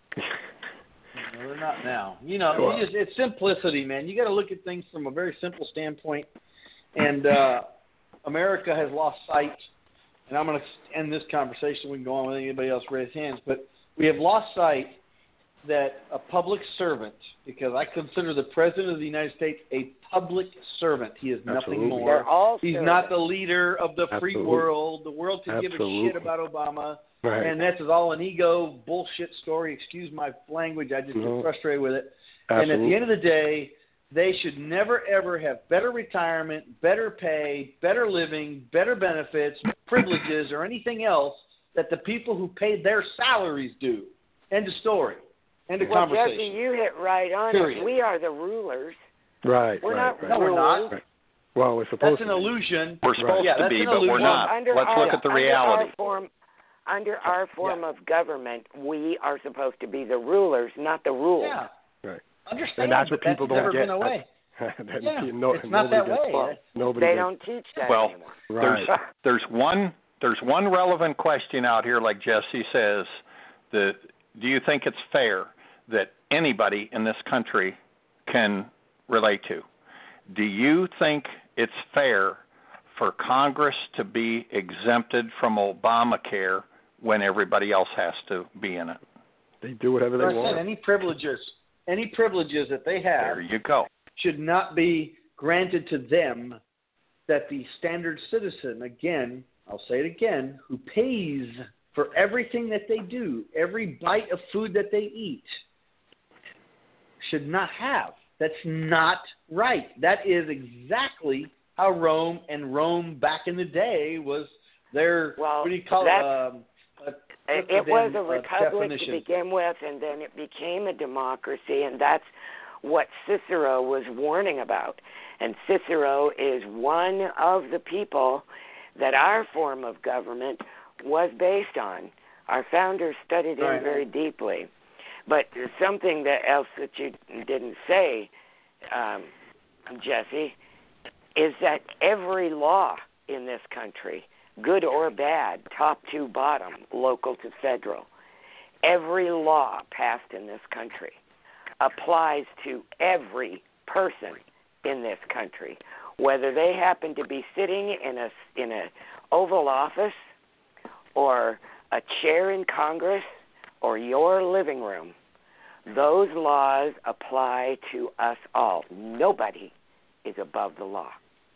Speaker 3: No, they're not now. You know,
Speaker 7: Well,
Speaker 3: you just, it's simplicity, man. You got to look at things from a very simple standpoint. And uh, America has lost sight. And I'm going to end this conversation. We can go on with anybody else raise hands. But we have lost sight that a public servant, because I consider the President of the United States a public servant. He is nothing
Speaker 7: Absolutely.
Speaker 3: more.
Speaker 6: They're all
Speaker 3: He's
Speaker 6: servants.
Speaker 3: not the leader of the free
Speaker 7: Absolutely.
Speaker 3: world. The world could give a
Speaker 7: Absolutely.
Speaker 3: shit about Obama.
Speaker 7: Right.
Speaker 3: And that's all an ego bullshit story. Excuse my language. I just
Speaker 7: No.
Speaker 3: get frustrated with it.
Speaker 7: Absolutely.
Speaker 3: And at the end of the day, they should never, ever have better retirement, better pay, better living, better benefits, privileges, or anything else that the people who paid their salaries do. End of story. End of
Speaker 6: Well,
Speaker 3: conversation.
Speaker 6: Jesse, you hit right on
Speaker 3: Period.
Speaker 6: it. We are the rulers.
Speaker 7: Right,
Speaker 6: We're
Speaker 7: right,
Speaker 6: not
Speaker 7: right.
Speaker 3: No, we're not.
Speaker 7: Right. Well, we're supposed
Speaker 3: That's an
Speaker 7: to be.
Speaker 3: illusion.
Speaker 2: We're supposed
Speaker 3: Yeah,
Speaker 2: to
Speaker 3: that's
Speaker 2: be,
Speaker 3: an
Speaker 2: but we're
Speaker 3: illusion.
Speaker 2: not.
Speaker 6: Under
Speaker 2: Let's
Speaker 6: our,
Speaker 2: look at the
Speaker 6: under
Speaker 2: reality.
Speaker 6: Our form, under our form of government, we are supposed to be the rulers, not the ruled.
Speaker 3: Yeah.
Speaker 7: Right.
Speaker 3: Understand.
Speaker 7: And that's what
Speaker 3: but
Speaker 7: people
Speaker 3: that's
Speaker 7: don't
Speaker 3: never
Speaker 7: get.
Speaker 3: been away.
Speaker 7: That-
Speaker 3: Yeah,
Speaker 7: no,
Speaker 3: it's not
Speaker 7: nobody
Speaker 3: that
Speaker 7: gets
Speaker 3: way.
Speaker 7: involved. Nobody
Speaker 6: They
Speaker 7: gets-
Speaker 6: don't teach that
Speaker 2: Well,
Speaker 6: anymore.
Speaker 2: There's
Speaker 7: Right.
Speaker 2: there's one there's one relevant question out here, like Jesse says. That do you think it's fair that anybody in this country can relate to? Do you think it's fair for Congress to be exempted from Obamacare when everybody else has to be in it?
Speaker 7: They do whatever they
Speaker 3: Like I
Speaker 7: want.
Speaker 3: said, any privileges, any privileges that they have
Speaker 2: There you go.
Speaker 3: should not be granted to them that the standard citizen, again, I'll say it again, who pays for everything that they do, every bite of food that they eat, should not have. That's not right. That is exactly how Rome and Rome back in the day was their,
Speaker 6: Well,
Speaker 3: what do you call it?
Speaker 6: that's-
Speaker 3: Um, uh,
Speaker 6: It,
Speaker 3: what's the
Speaker 6: it was
Speaker 3: damn,
Speaker 6: a
Speaker 3: uh,
Speaker 6: republic to
Speaker 3: definition?
Speaker 6: begin with, and then it became a democracy, and that's what Cicero was warning about. And Cicero is one of the people that our form of government was based on. Our founders studied him
Speaker 3: Right.
Speaker 6: very deeply. But something that else that you didn't say, um, Jesse, is that every law in this country, good or bad, top to bottom, local to federal, every law passed in this country applies to every person in this country, whether they happen to be sitting in a in a Oval Office or a chair in Congress or your living room. Those laws apply to us all. Nobody is above the law.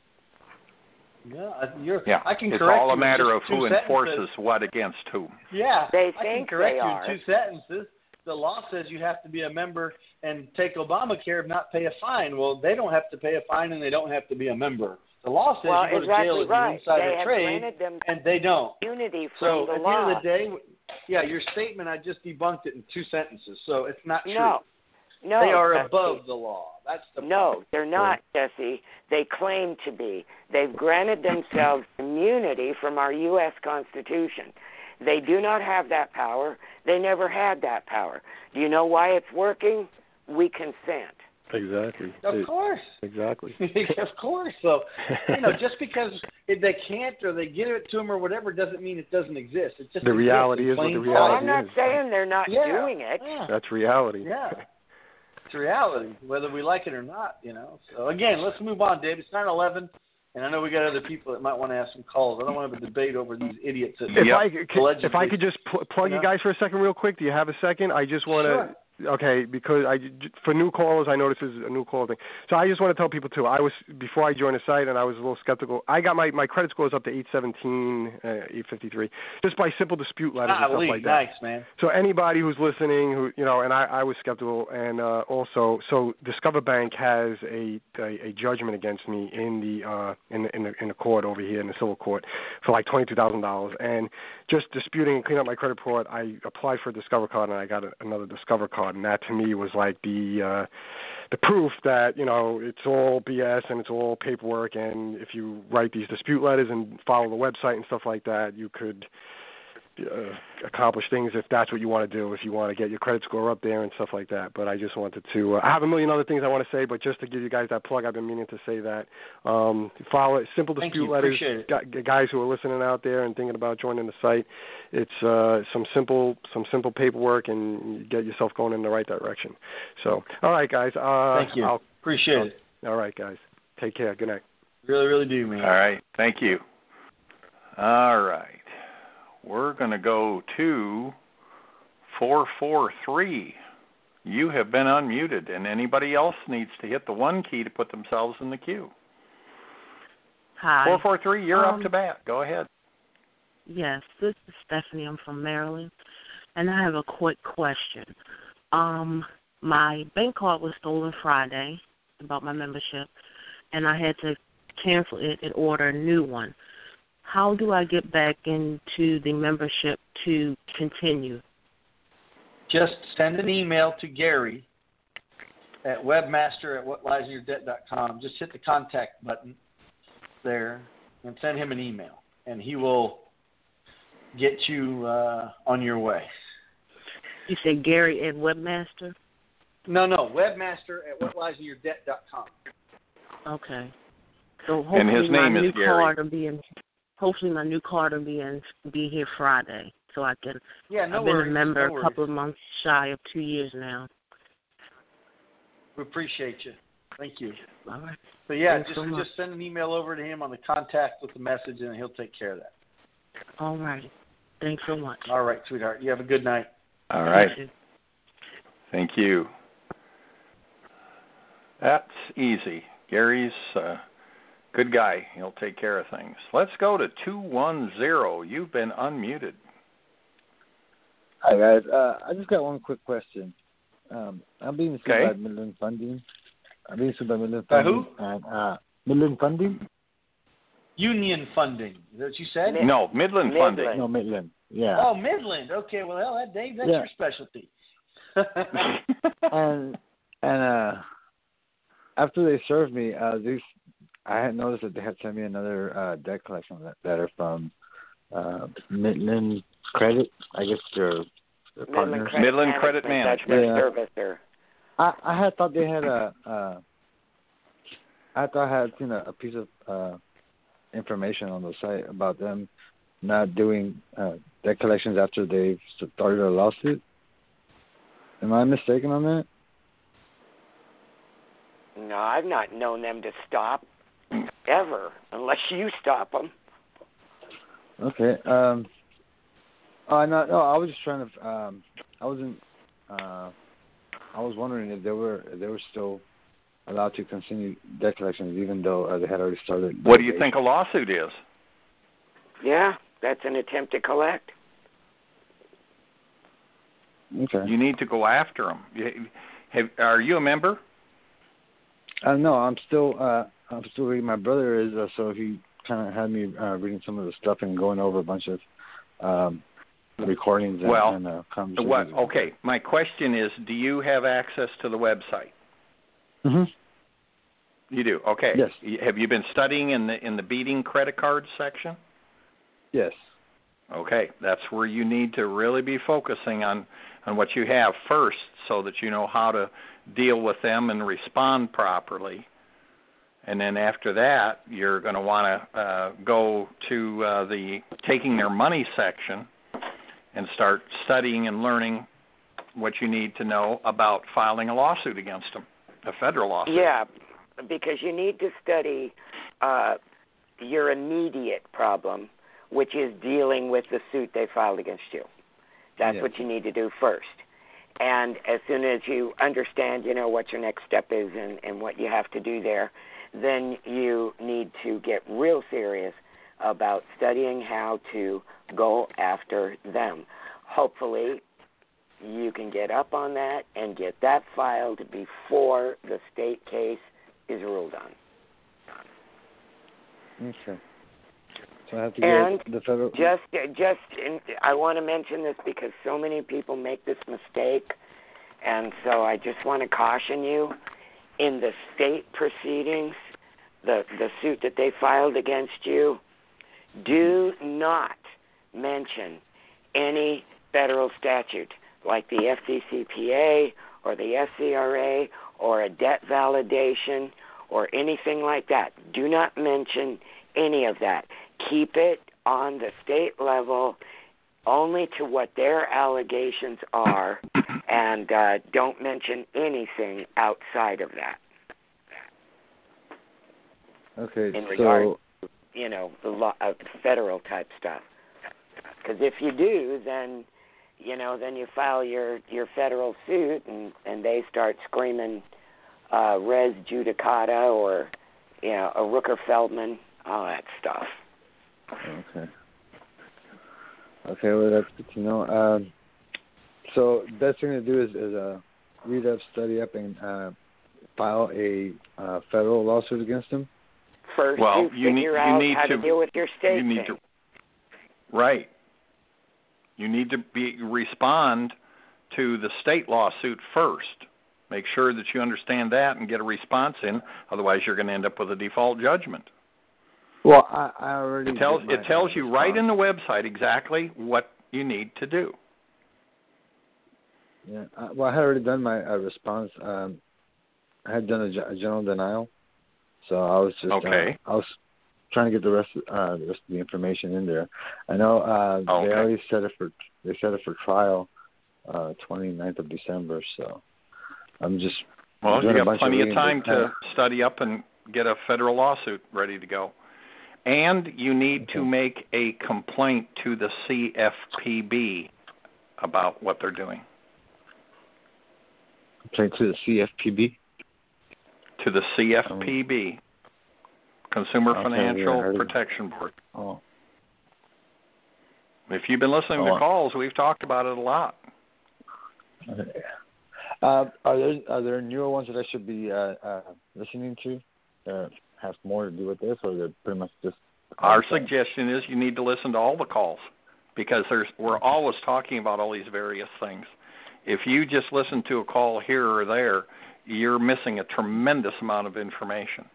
Speaker 3: Yeah, you're,
Speaker 2: Yeah,
Speaker 3: I can
Speaker 2: it's
Speaker 3: correct
Speaker 2: all
Speaker 3: you
Speaker 2: a
Speaker 3: in
Speaker 2: matter of
Speaker 3: just two
Speaker 2: who
Speaker 3: sentences.
Speaker 2: enforces what against who.
Speaker 3: Yeah,
Speaker 6: They
Speaker 3: I can
Speaker 6: think
Speaker 3: correct
Speaker 6: they
Speaker 3: you
Speaker 6: are.
Speaker 3: in two sentences. The law says you have to be a member and take Obamacare and not pay a fine. Well, they don't have to pay a fine and they don't have to be a member. The law says
Speaker 6: Well,
Speaker 3: you go
Speaker 6: exactly
Speaker 3: to jail if
Speaker 6: right.
Speaker 3: you're inside
Speaker 6: They
Speaker 3: the
Speaker 6: have
Speaker 3: trade,
Speaker 6: granted them
Speaker 3: and they don't.
Speaker 6: immunity
Speaker 3: So
Speaker 6: from the
Speaker 3: at the
Speaker 6: law.
Speaker 3: end of the day, yeah, your statement, I just debunked it in two sentences. So it's not true.
Speaker 6: No, no,
Speaker 3: they are
Speaker 6: Jesse.
Speaker 3: above the law. That's the
Speaker 6: No, they're not, Jesse. They claim to be. They've granted themselves immunity from our U S Constitution. They do not have that power. They never had that power. Do you know why it's working? We consent.
Speaker 7: Exactly.
Speaker 3: Of
Speaker 7: It-
Speaker 3: course.
Speaker 7: Exactly.
Speaker 3: Of course. So, you know, just because if they can't or they give it to them or whatever doesn't mean it doesn't exist. It just
Speaker 7: The
Speaker 3: exists
Speaker 7: reality
Speaker 3: in
Speaker 7: is what
Speaker 3: plain
Speaker 7: the
Speaker 3: sight.
Speaker 6: Well,
Speaker 7: reality
Speaker 6: I'm not
Speaker 7: is.
Speaker 6: saying they're not
Speaker 3: Yeah.
Speaker 6: doing it.
Speaker 3: Yeah.
Speaker 7: That's reality.
Speaker 3: Yeah. It's reality, whether we like it or not, you know. So, again, let's move on, Dave. It's nine eleven, and I know we got other people that might want to ask some calls. I don't want to have a debate over these idiots that
Speaker 7: If
Speaker 2: Yep.
Speaker 7: I could,
Speaker 3: allegedly,
Speaker 7: if I could just pl- plug
Speaker 3: you
Speaker 7: you
Speaker 3: know?
Speaker 7: guys for a second, real quick. Do you have a second? I just want to.
Speaker 3: Sure.
Speaker 7: okay, because I for new callers, I know this is a new caller thing. So I just want to tell people too. I was before I joined the site, and I was a little skeptical. I got my, my credit scores up to eight seventeen, uh, eight fifty-three, just by simple dispute letters and stuff like that.
Speaker 3: Nice, man.
Speaker 7: So anybody who's listening, who you know, and I, I was skeptical, and uh, also, so Discover Bank has a, a a judgment against me in the uh in the in the in the court over here in the civil court for like twenty two thousand dollars, and just disputing and cleaning up my credit report, I applied for a Discover card and I got a, another Discover card. And that to me was like the uh, the proof that, you know, it's all B S and it's all paperwork, and if you write these dispute letters and follow the website and stuff like that, you could uh, accomplish things if that's what you want to do, if you want to get your credit score up there and stuff like that. But I just wanted to, uh, I have a million other things I want to say, but just to give you guys that plug, I've been meaning to say that. Um, follow it, simple dispute letters, guys who are listening out there and thinking about joining the site. It's uh, some simple some simple paperwork, and you get yourself going in the right direction. So, all right, guys. Uh,
Speaker 3: Thank you.
Speaker 7: I'll,
Speaker 3: Appreciate
Speaker 7: I'll,
Speaker 3: it.
Speaker 7: All right, guys. Take care. Good night.
Speaker 3: Really, really do, man.
Speaker 2: All right. Thank you. All right. We're going to go to four four three. You have been unmuted, and anybody else needs to hit the one key to put themselves in the queue.
Speaker 8: Hi.
Speaker 2: four four three, you're
Speaker 8: um,
Speaker 2: up to bat. Go ahead.
Speaker 8: Yes, this is Stephanie. I'm from Maryland, and I have a quick question. Um, my bank card was stolen Friday about my membership, and I had to cancel it and order a new one. How do I get back into the membership to continue?
Speaker 3: Just send an email to Gary at webmaster at what lies in your debt dot com. Just hit the contact button there and send him an email, and he will get you uh, on your way.
Speaker 8: You said Gary at Webmaster?
Speaker 3: No, no, webmaster at what lies in your debt dot com.
Speaker 8: Okay. So hopefully
Speaker 2: And his name
Speaker 8: my
Speaker 2: is
Speaker 8: new
Speaker 2: Gary.
Speaker 8: card will be in. Hopefully my new card will be in, be here Friday, so I can.
Speaker 3: Yeah, no
Speaker 8: I've been
Speaker 3: worries,
Speaker 8: a member
Speaker 3: no
Speaker 8: a couple of months shy of two years now.
Speaker 3: We appreciate you. Thank you.
Speaker 8: All right.
Speaker 3: But yeah,
Speaker 8: Thanks
Speaker 3: just
Speaker 8: so much.
Speaker 3: just send an email over to him on the contact with the message, and he'll take care of that.
Speaker 8: All right. Thanks so much.
Speaker 3: All right, sweetheart. You have a good night.
Speaker 2: All right.
Speaker 8: Thank you.
Speaker 2: Thank you. That's easy. Gary's a good guy. He'll take care of things. Let's go to two one zero. You've been unmuted.
Speaker 9: Hi, guys. Uh, I just got one quick question. Um, I'm being sued
Speaker 2: Okay.
Speaker 9: by Midland Funding. I'm being sued by Midland
Speaker 3: By
Speaker 9: Funding.
Speaker 3: who?
Speaker 9: And, uh, Midland Funding?
Speaker 3: Union funding. Is that what you said?
Speaker 2: No, Midland
Speaker 6: Midland.
Speaker 2: Funding.
Speaker 9: No, Midland. Yeah.
Speaker 3: Oh, Midland. Okay, well, hell, that Dave, that's
Speaker 9: Yeah.
Speaker 3: your specialty.
Speaker 9: and and uh, after they served me, uh, these I had noticed that they had sent me another uh, debt collection letter from uh, Midland Credit. I guess their, their partners.
Speaker 6: Credit
Speaker 2: Midland Credit
Speaker 6: That's their
Speaker 9: Management.
Speaker 6: servicer.
Speaker 9: I, I had thought they had a. Uh, I thought I had seen a, a piece of uh, information on the site about them not doing uh, debt collections after they've started a lawsuit. Am I mistaken on that?
Speaker 6: No, I've not known them to stop ever, unless you stop them.
Speaker 9: Okay. Um. Oh no, no. I was just trying to. Um. I wasn't. Uh. I was wondering if they were if they were still allowed to continue debt collections, even though uh, they had already started.
Speaker 2: What do you think a lawsuit is?
Speaker 6: Yeah, that's an attempt to collect.
Speaker 9: Okay.
Speaker 2: You need to go after them. You, have, are you a member?
Speaker 9: Uh, no, I'm still. Uh. I'm still reading. My brother is. Uh, so he kind of had me uh, reading some of the stuff and going over a bunch of um, recordings and,
Speaker 2: Well,
Speaker 9: and uh, conversations.
Speaker 2: What? Okay. My question is, do you have access to the website?
Speaker 9: Mhm.
Speaker 2: You do. Okay.
Speaker 9: Yes.
Speaker 2: Y- Have you been studying in the in the beating credit card section?
Speaker 9: Yes.
Speaker 2: Okay. That's where you need to really be focusing on on what you have first, so that you know how to deal with them and respond properly. And then after that, you're going to want to uh, go to uh, the taking their money section and start studying and learning what you need to know about filing a lawsuit against them, a federal lawsuit.
Speaker 6: Yeah, because you need to study uh, your immediate problem, which is dealing with the suit they filed against you. That's
Speaker 9: Yes.
Speaker 6: what you need to do first. And as soon as you understand, you know, what your next step is and, and what you have to do there, then you need to get real serious about studying how to go after them. Hopefully, you can get up on that and get that filed before the state case is ruled on.
Speaker 9: Okay. So I have to
Speaker 6: and
Speaker 9: get the federal.
Speaker 6: Just, just, I want to mention this because so many people make this mistake, and so I just want to caution you. In the state proceedings, the the suit that they filed against you, do not mention any federal statute like the F D C P A or the S C R A or a debt validation or anything like that. Do not mention any of that. Keep it on the state level only to what their allegations are, and uh, don't mention anything outside of that.
Speaker 9: Okay,
Speaker 6: in regard
Speaker 9: so
Speaker 6: to, you know, the law, uh, federal type stuff. Because if you do, then, you know, then you file your, your federal suit, and, and they start screaming uh, res judicata or, you know, a Rooker-Feldman, all that stuff.
Speaker 9: Okay. Okay, well, that's good to know. Um, so best thing to do is, is uh, read up, study up, and uh, file a uh, federal lawsuit against them?
Speaker 6: First,
Speaker 2: well,
Speaker 6: you,
Speaker 2: you need,
Speaker 6: figure
Speaker 2: you
Speaker 6: out
Speaker 2: need
Speaker 6: how
Speaker 2: to,
Speaker 6: to deal with your state
Speaker 2: you need
Speaker 6: thing.
Speaker 2: to, right. You need to be respond to the state lawsuit first. Make sure that you understand that and get a response in. Otherwise, you're going to end up with a default judgment.
Speaker 9: Well, I, I already
Speaker 2: it tells
Speaker 9: my,
Speaker 2: it tells
Speaker 9: uh,
Speaker 2: you right in the website exactly what you need to do.
Speaker 9: Yeah. Uh, well, I had already done my uh, response. Um, I had done a, a general denial, so I was just
Speaker 2: okay.
Speaker 9: Uh, I was trying to get the rest uh, the rest of the information in there. I know uh,
Speaker 2: okay.
Speaker 9: they already set it for they set it for trial, uh, twenty-ninth of December. So I'm just
Speaker 2: well,
Speaker 9: doing
Speaker 2: you
Speaker 9: a
Speaker 2: have
Speaker 9: bunch
Speaker 2: plenty
Speaker 9: of,
Speaker 2: of time
Speaker 9: to
Speaker 2: uh, study up and get a federal lawsuit ready to go. And you need
Speaker 9: okay.
Speaker 2: to make a complaint to the C F P B about what they're doing.
Speaker 9: Complaint to the C F P B?
Speaker 2: To the C F P B, Consumer
Speaker 9: okay,
Speaker 2: Financial
Speaker 9: yeah,
Speaker 2: Protection Board.
Speaker 9: Oh.
Speaker 2: If you've been listening
Speaker 9: oh.
Speaker 2: to calls, we've talked about it a lot.
Speaker 9: Okay. Uh, are there are there newer ones that I should be uh, uh, listening to? Uh, have more to do with this, or they're pretty much just...
Speaker 2: Our suggestion is you need to listen to all the calls because there's we're always talking about all these various things. If you just listen to a call here or there, you're missing a tremendous amount of information.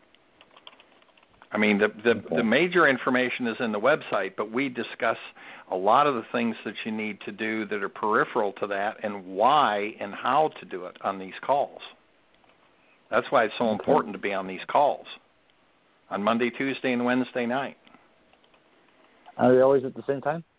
Speaker 2: I mean, the the,
Speaker 9: okay.
Speaker 2: the major information is in the website, but we discuss a lot of the things that you need to do that are peripheral to that and why and how to do it on these calls. That's why it's so
Speaker 9: okay.
Speaker 2: important to be on these calls on Monday, Tuesday, and Wednesday night.
Speaker 9: Are they always at the same time?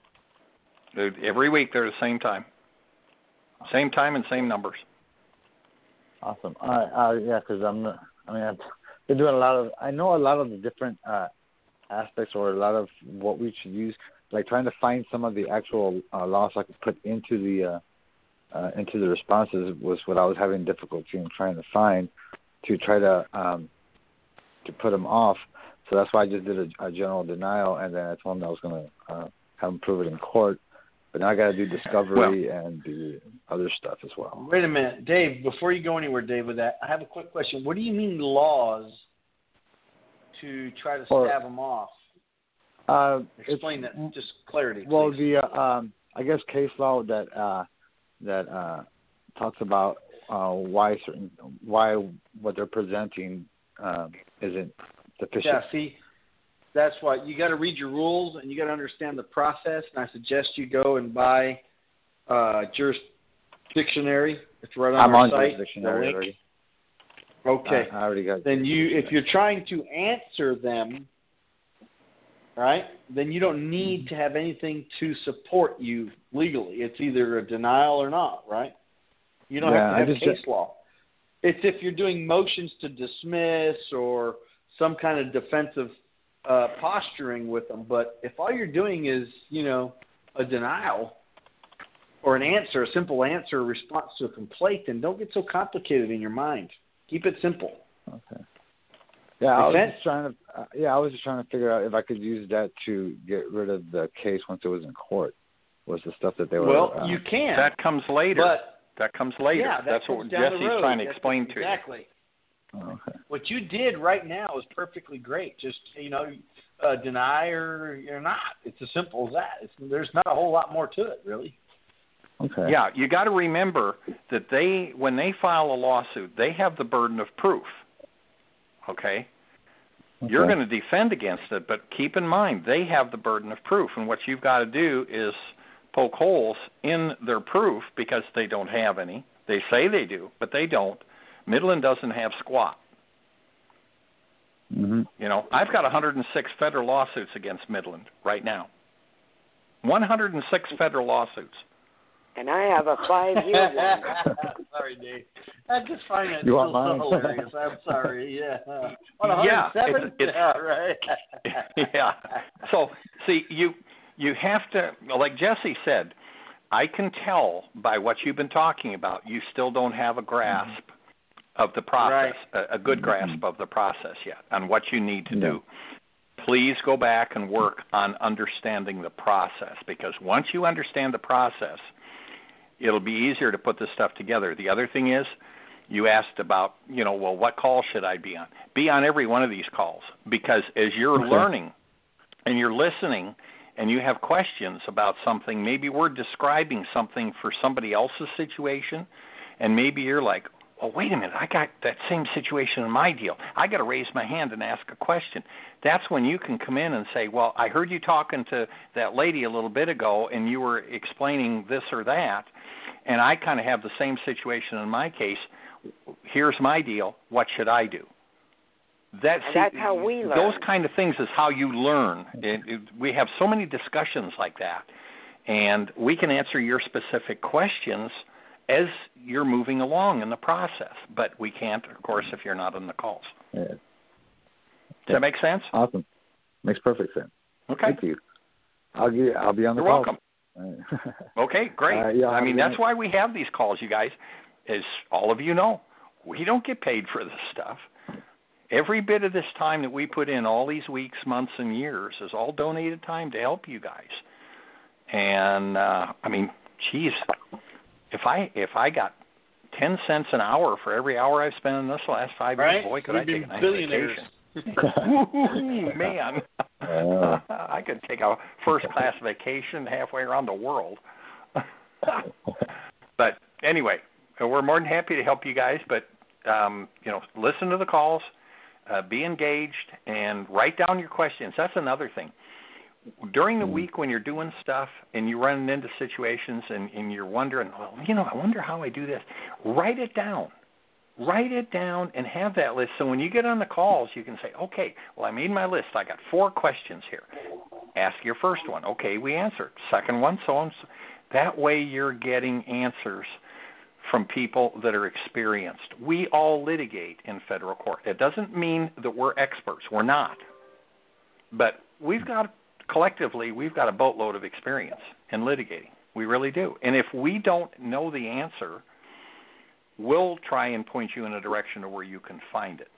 Speaker 2: Every week they're the same time. Same time and same numbers.
Speaker 9: Awesome. All right. Uh, yeah, because I'm. I mean, I've been doing a lot of. I know a lot of the different uh, aspects, or a lot of what we should use. Like trying to find some of the actual uh, laws I could put into the uh, uh, into the responses was what I was having difficulty in trying to find to try to um, to put them off. So that's why I just did a, a general denial, and then I told them I was going to uh, have them prove it in court. But now I got to do discovery well, and do other stuff as well.
Speaker 3: Wait a minute, Dave. Before you go anywhere, Dave, with that, I have a quick question. What do you mean laws to try to
Speaker 9: or,
Speaker 3: stab them off?
Speaker 9: Uh,
Speaker 3: Explain that. Just clarity.
Speaker 9: Well,
Speaker 3: please.
Speaker 9: the uh, um, I guess case law that uh, that uh, talks about uh, why certain why what they're presenting uh, isn't sufficient.
Speaker 3: Yeah. See. That's why you got to read your rules and you got to understand the process. And I suggest you go and buy uh, Juris Dictionary. It's right on
Speaker 9: I'm
Speaker 3: our
Speaker 9: on
Speaker 3: site.
Speaker 9: Dictionary already.
Speaker 3: Okay.
Speaker 9: I, I already got.
Speaker 3: Then you, if you're trying to answer them, right? Then you don't need to have anything to support you legally. It's either a denial or not, right? You don't
Speaker 9: yeah,
Speaker 3: have to have
Speaker 9: just,
Speaker 3: case law. It's if you're doing motions to dismiss or some kind of defensive Uh, posturing with them, but if all you're doing is, you know, a denial, or an answer, a simple answer, a response to a complaint, then don't get so complicated in your mind. Keep it simple.
Speaker 9: Okay. Yeah, I was
Speaker 3: Make sense?
Speaker 9: just trying to. Uh, yeah, I was just trying to figure out if I could use that to get rid of the case once it was in court. Was the stuff that they were?
Speaker 3: Well,
Speaker 9: uh,
Speaker 3: you can.
Speaker 2: That comes later.
Speaker 3: But
Speaker 2: that comes later.
Speaker 3: yeah, that
Speaker 2: That's
Speaker 3: comes
Speaker 2: what
Speaker 3: down the
Speaker 2: Jesse's
Speaker 3: road.
Speaker 2: trying to
Speaker 3: That's
Speaker 2: explain
Speaker 3: what,
Speaker 2: to
Speaker 3: exactly.
Speaker 2: you.
Speaker 9: Oh, okay.
Speaker 3: What you did right now is perfectly great. Just, you know, uh, deny or you're not. It's as simple as that. It's, there's not a whole lot more to it, really.
Speaker 9: Okay.
Speaker 2: Yeah, you got to remember that they, when they file a lawsuit, they have the burden of proof. Okay?
Speaker 9: Okay.
Speaker 2: You're going to defend against it, but keep in mind, they have the burden of proof, and what you've got to do is poke holes in their proof because they don't have any. They say they do, but they don't. Midland doesn't have squat.
Speaker 9: Mm-hmm.
Speaker 2: You know, I've got one hundred six federal lawsuits against Midland right now. one hundred six federal lawsuits.
Speaker 6: And I have a five-year one.
Speaker 3: Sorry, Dave. I just find that
Speaker 9: You
Speaker 3: so,
Speaker 9: want mine?
Speaker 3: so hilarious. I'm sorry. Yeah. On
Speaker 2: Yeah,
Speaker 3: one hundred seven?
Speaker 2: it's, it's,
Speaker 3: Yeah, right.
Speaker 2: yeah. So, see, you you have to, like Jesse said, I can tell by what you've been talking about, you still don't have a grasp of the process,
Speaker 3: Right.
Speaker 2: a, a good grasp of the process yet, on what you need to
Speaker 9: Yeah.
Speaker 2: do. Please go back and work on understanding the process, because once you understand the process, it'll be easier to put this stuff together. The other thing is, you asked about, you know, well, what call should I be on? Be on every one of these calls, because as you're
Speaker 9: Okay.
Speaker 2: learning and you're listening and you have questions about something, maybe we're describing something for somebody else's situation, and maybe you're like, oh, wait a minute, I got that same situation in my deal. I got to raise my hand and ask a question. That's when you can come in and say, well, I heard you talking to that lady a little bit ago, and you were explaining this or that, and I kind of have the same situation in my case. Here's my deal. What should I do? That,
Speaker 6: And
Speaker 2: see,
Speaker 6: that's how we learn.
Speaker 2: Those kind of things is how you learn. It, it, we have so many discussions like that, and we can answer your specific questions as you're moving along in the process. But we can't, of course, if you're not on the calls.
Speaker 9: Yeah.
Speaker 2: Does that make sense?
Speaker 9: Awesome. Makes perfect sense.
Speaker 2: Okay.
Speaker 9: Thank you. I'll get, I'll be on the
Speaker 2: You're
Speaker 9: call.
Speaker 2: welcome.
Speaker 9: All right.
Speaker 2: Okay, great.
Speaker 9: Uh, yeah,
Speaker 2: I mean,
Speaker 9: I'll
Speaker 2: that's
Speaker 9: be-
Speaker 2: why we have these calls, you guys. As all of you know, we don't get paid for this stuff. Every bit of this time that we put in, all these weeks, months, and years, is all donated time to help you guys. And uh, I mean, geez, if I if I got ten cents an hour for every hour I've spent in this last five
Speaker 3: Right?
Speaker 2: years, boy, could
Speaker 3: We'd
Speaker 2: I
Speaker 3: be
Speaker 2: take a nice
Speaker 3: billionaires.
Speaker 2: vacation. Ooh, man,
Speaker 9: Uh.
Speaker 2: I could take a first class vacation halfway around the world. But anyway, we're more than happy to help you guys. But um, you know, listen to the calls, uh, be engaged, and write down your questions. That's another thing. During the week when you're doing stuff and you're running into situations and, and you're wondering, well, you know, I wonder how I do this. Write it down. Write it down and have that list. So when you get on the calls, you can say, okay, well, I made my list. I got four questions here. Ask your first one. Okay, we answered. Second one, so on. That way you're getting answers from people that are experienced. We all litigate in federal court. It doesn't mean that we're experts. We're not. But we've got, collectively, we've got a boatload of experience in litigating. We really do. And if we don't know the answer, we'll try and point you in a direction to where you can find it.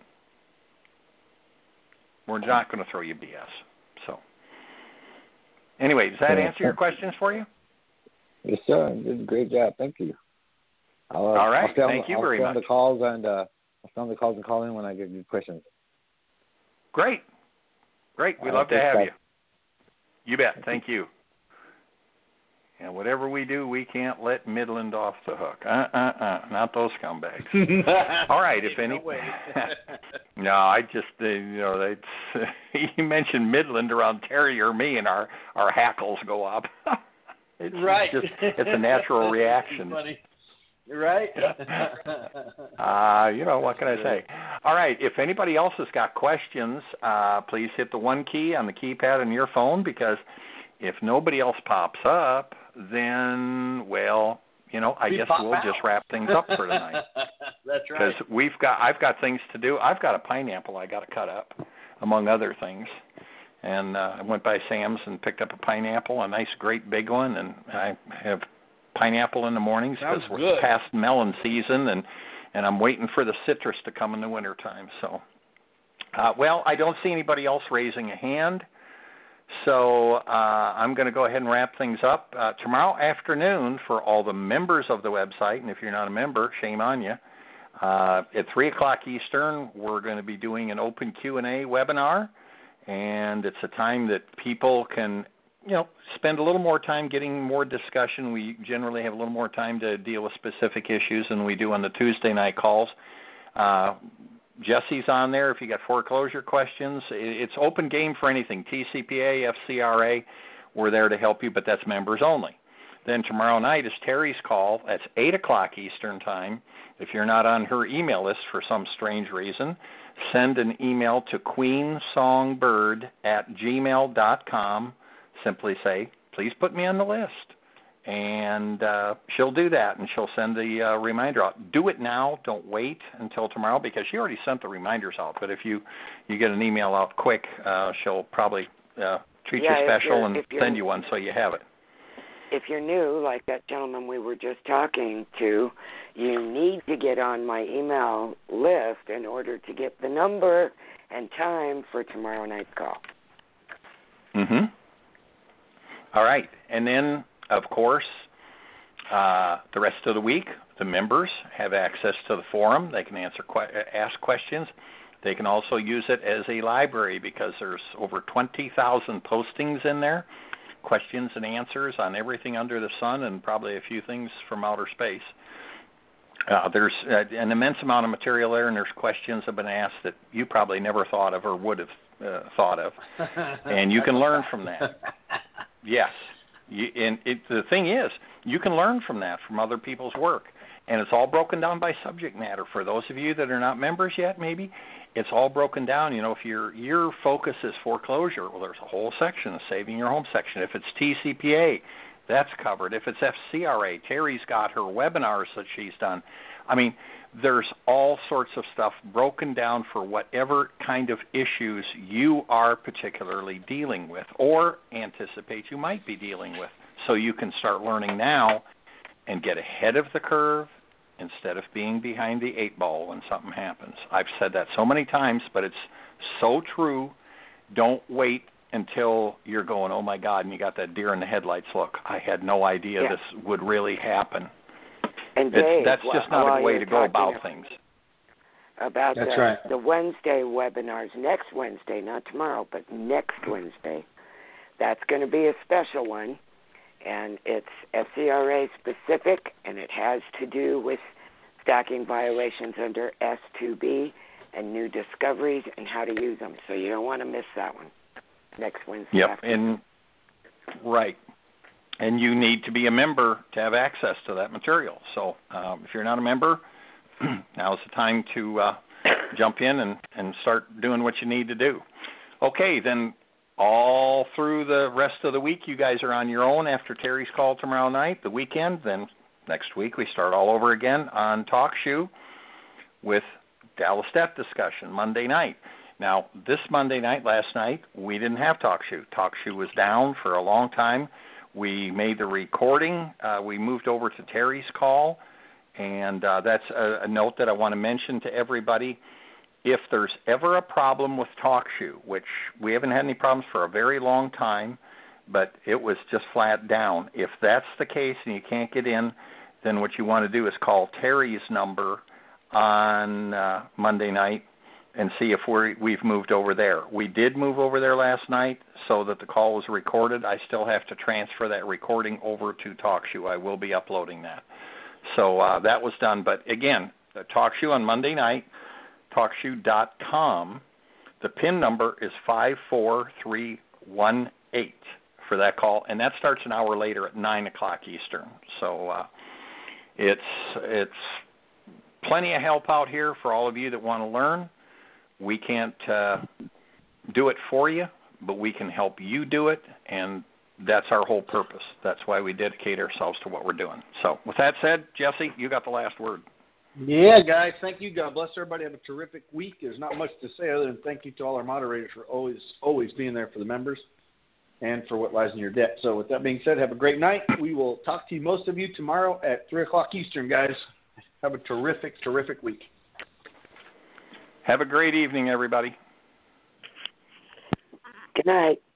Speaker 2: We're not going to throw you B S. So, anyway, does that answer your questions for you?
Speaker 9: Yes, sir. You did a great job. Thank you. I'll, uh,
Speaker 2: All right.
Speaker 9: I'll stay on,
Speaker 2: Thank you
Speaker 9: I'll
Speaker 2: very
Speaker 9: stay on
Speaker 2: much.
Speaker 9: the calls and uh, I'll stay on the calls and call in when I get good questions.
Speaker 2: Great. Great. We'd
Speaker 9: All
Speaker 2: love
Speaker 9: right,
Speaker 2: to have
Speaker 9: thanks,
Speaker 2: you. You bet. Thank you. And whatever we do, we can't let Midland off the hook. Uh-uh-uh. Not those scumbags. All right. If any.
Speaker 3: No way.
Speaker 2: No, I just, uh, you know, they. You mentioned Midland around Terry or me, and our, our hackles go up. It's
Speaker 3: Right.
Speaker 2: just, it's a natural reaction.
Speaker 3: Funny. Right?
Speaker 2: uh, you know, what can I say? All right, if anybody else has got questions, uh, please hit the one key on the keypad on your phone, because if nobody else pops up, then, well, you know, I
Speaker 3: We
Speaker 2: guess
Speaker 3: pop
Speaker 2: we'll
Speaker 3: out.
Speaker 2: just wrap things up for tonight.
Speaker 3: That's right.
Speaker 2: Because we've got, I've got things to do. I've got a pineapple I got to cut up, among other things. And uh, I went by Sam's and picked up a pineapple, a nice, great big one, and I have pineapple in the mornings because we're
Speaker 3: good.
Speaker 2: past melon season, and and I'm waiting for the citrus to come in the wintertime. So, uh, well, I don't see anybody else raising a hand, so uh, I'm going to go ahead and wrap things up. Uh, tomorrow afternoon, for all the members of the website, and if you're not a member, shame on you, uh, at three o'clock Eastern, we're going to be doing an open Q and A webinar, and it's a time that people can you know, spend a little more time getting more discussion. We generally have a little more time to deal with specific issues than we do on the Tuesday night calls. Uh, Jesse's on there if you got foreclosure questions. It's open game for anything. T C P A, F C R A, we're there to help you, but that's members only. Then tomorrow night is Terry's call. That's eight o'clock Eastern time. If you're not on her email list for some strange reason, send an email to queensongbird at gmail dot com. Simply say, please put me on the list. And uh, she'll do that, and she'll send the uh, reminder out. Do it now. Don't wait until tomorrow, because she already sent the reminders out. But if you, you get an email out quick, uh, she'll probably uh, treat
Speaker 6: yeah,
Speaker 2: you special and
Speaker 6: you're,
Speaker 2: send you one so you have it.
Speaker 6: If you're new, like that gentleman we were just talking to, you need to get on my email list in order to get the number and time for tomorrow night's call.
Speaker 2: Mm-hmm. All right. And then, of course, uh, the rest of the week, the members have access to the forum. They can answer ask questions. They can also use it as a library because there's over twenty thousand postings in there, questions and answers on everything under the sun and probably a few things from outer space. Uh, there's uh, an immense amount of material there, and there's questions that have been asked that you probably never thought of or would have uh, thought of, and you can learn from that. Yes, you, and it, the thing is, you can learn from that, from other people's work, and it's all broken down by subject matter. For those of you that are not members yet, maybe, it's all broken down. You know, if your your focus is foreclosure, well, there's a whole section, a saving your home section. If it's T C P A, that's covered. If it's F C R A, Terry's got her webinars that she's done. I mean, there's all sorts of stuff broken down for whatever kind of issues you are particularly dealing with or anticipate you might be dealing with. So you can start learning now and get ahead of the curve instead of being behind the eight ball when something happens. I've said that so many times, but it's so true. Don't wait until you're going, oh, my God, and you got that deer in the headlights look. I had no idea
Speaker 6: yeah.
Speaker 2: this would really happen.
Speaker 6: And Dave,
Speaker 2: that's just not
Speaker 6: while
Speaker 2: a way to go about things.
Speaker 6: About
Speaker 3: that's
Speaker 6: the,
Speaker 3: right.
Speaker 6: the Wednesday webinars, next Wednesday, not tomorrow, but next Wednesday, that's going to be a special one, and it's F C R A specific, and it has to do with stacking violations under S two B and new discoveries and how to use them. So you don't want to miss that one next Wednesday.
Speaker 2: Yep,
Speaker 6: afternoon.
Speaker 2: and right. And you need to be a member to have access to that material. So um, if you're not a member, now's the time to uh, jump in and, and start doing what you need to do. Okay, then all through the rest of the week, you guys are on your own after Terry's call tomorrow night, the weekend. Then next week we start all over again on TalkShoe with Dallas Debt Discussion Monday night. Now, this Monday night, last night, we didn't have TalkShoe. TalkShoe was down for a long time. We made the recording. Uh, we moved over to Terry's call, and uh, that's a, a note that I want to mention to everybody. If there's ever a problem with TalkShoe, which we haven't had any problems for a very long time, but it was just flat down. If that's the case and you can't get in, then what you want to do is call Terry's number on uh, Monday night and see if we're, we've moved over there. We did move over there last night so that the call was recorded. I still have to transfer that recording over to TalkShoe. I will be uploading that. So uh, that was done. But again, TalkShoe on Monday night, talkshoe dot com. The PIN number is five four three one eight for that call, and that starts an hour later at nine o'clock Eastern. So uh, it's it's plenty of help out here for all of you that want to learn. We can't uh, do it for you, but we can help you do it, and that's our whole purpose. That's why we dedicate ourselves to what we're doing. So with that said, Jesse, you got the last word.
Speaker 3: Yeah, guys, thank you. God bless everybody. Have a terrific week. There's not much to say other than thank you to all our moderators for always, always being there for the members. and for what lies in your debt. So with that being said, have a great night. We will talk to you, most of you, tomorrow at three o'clock Eastern, guys. Have a terrific, terrific week.
Speaker 2: Have a great evening, everybody.
Speaker 6: Good night.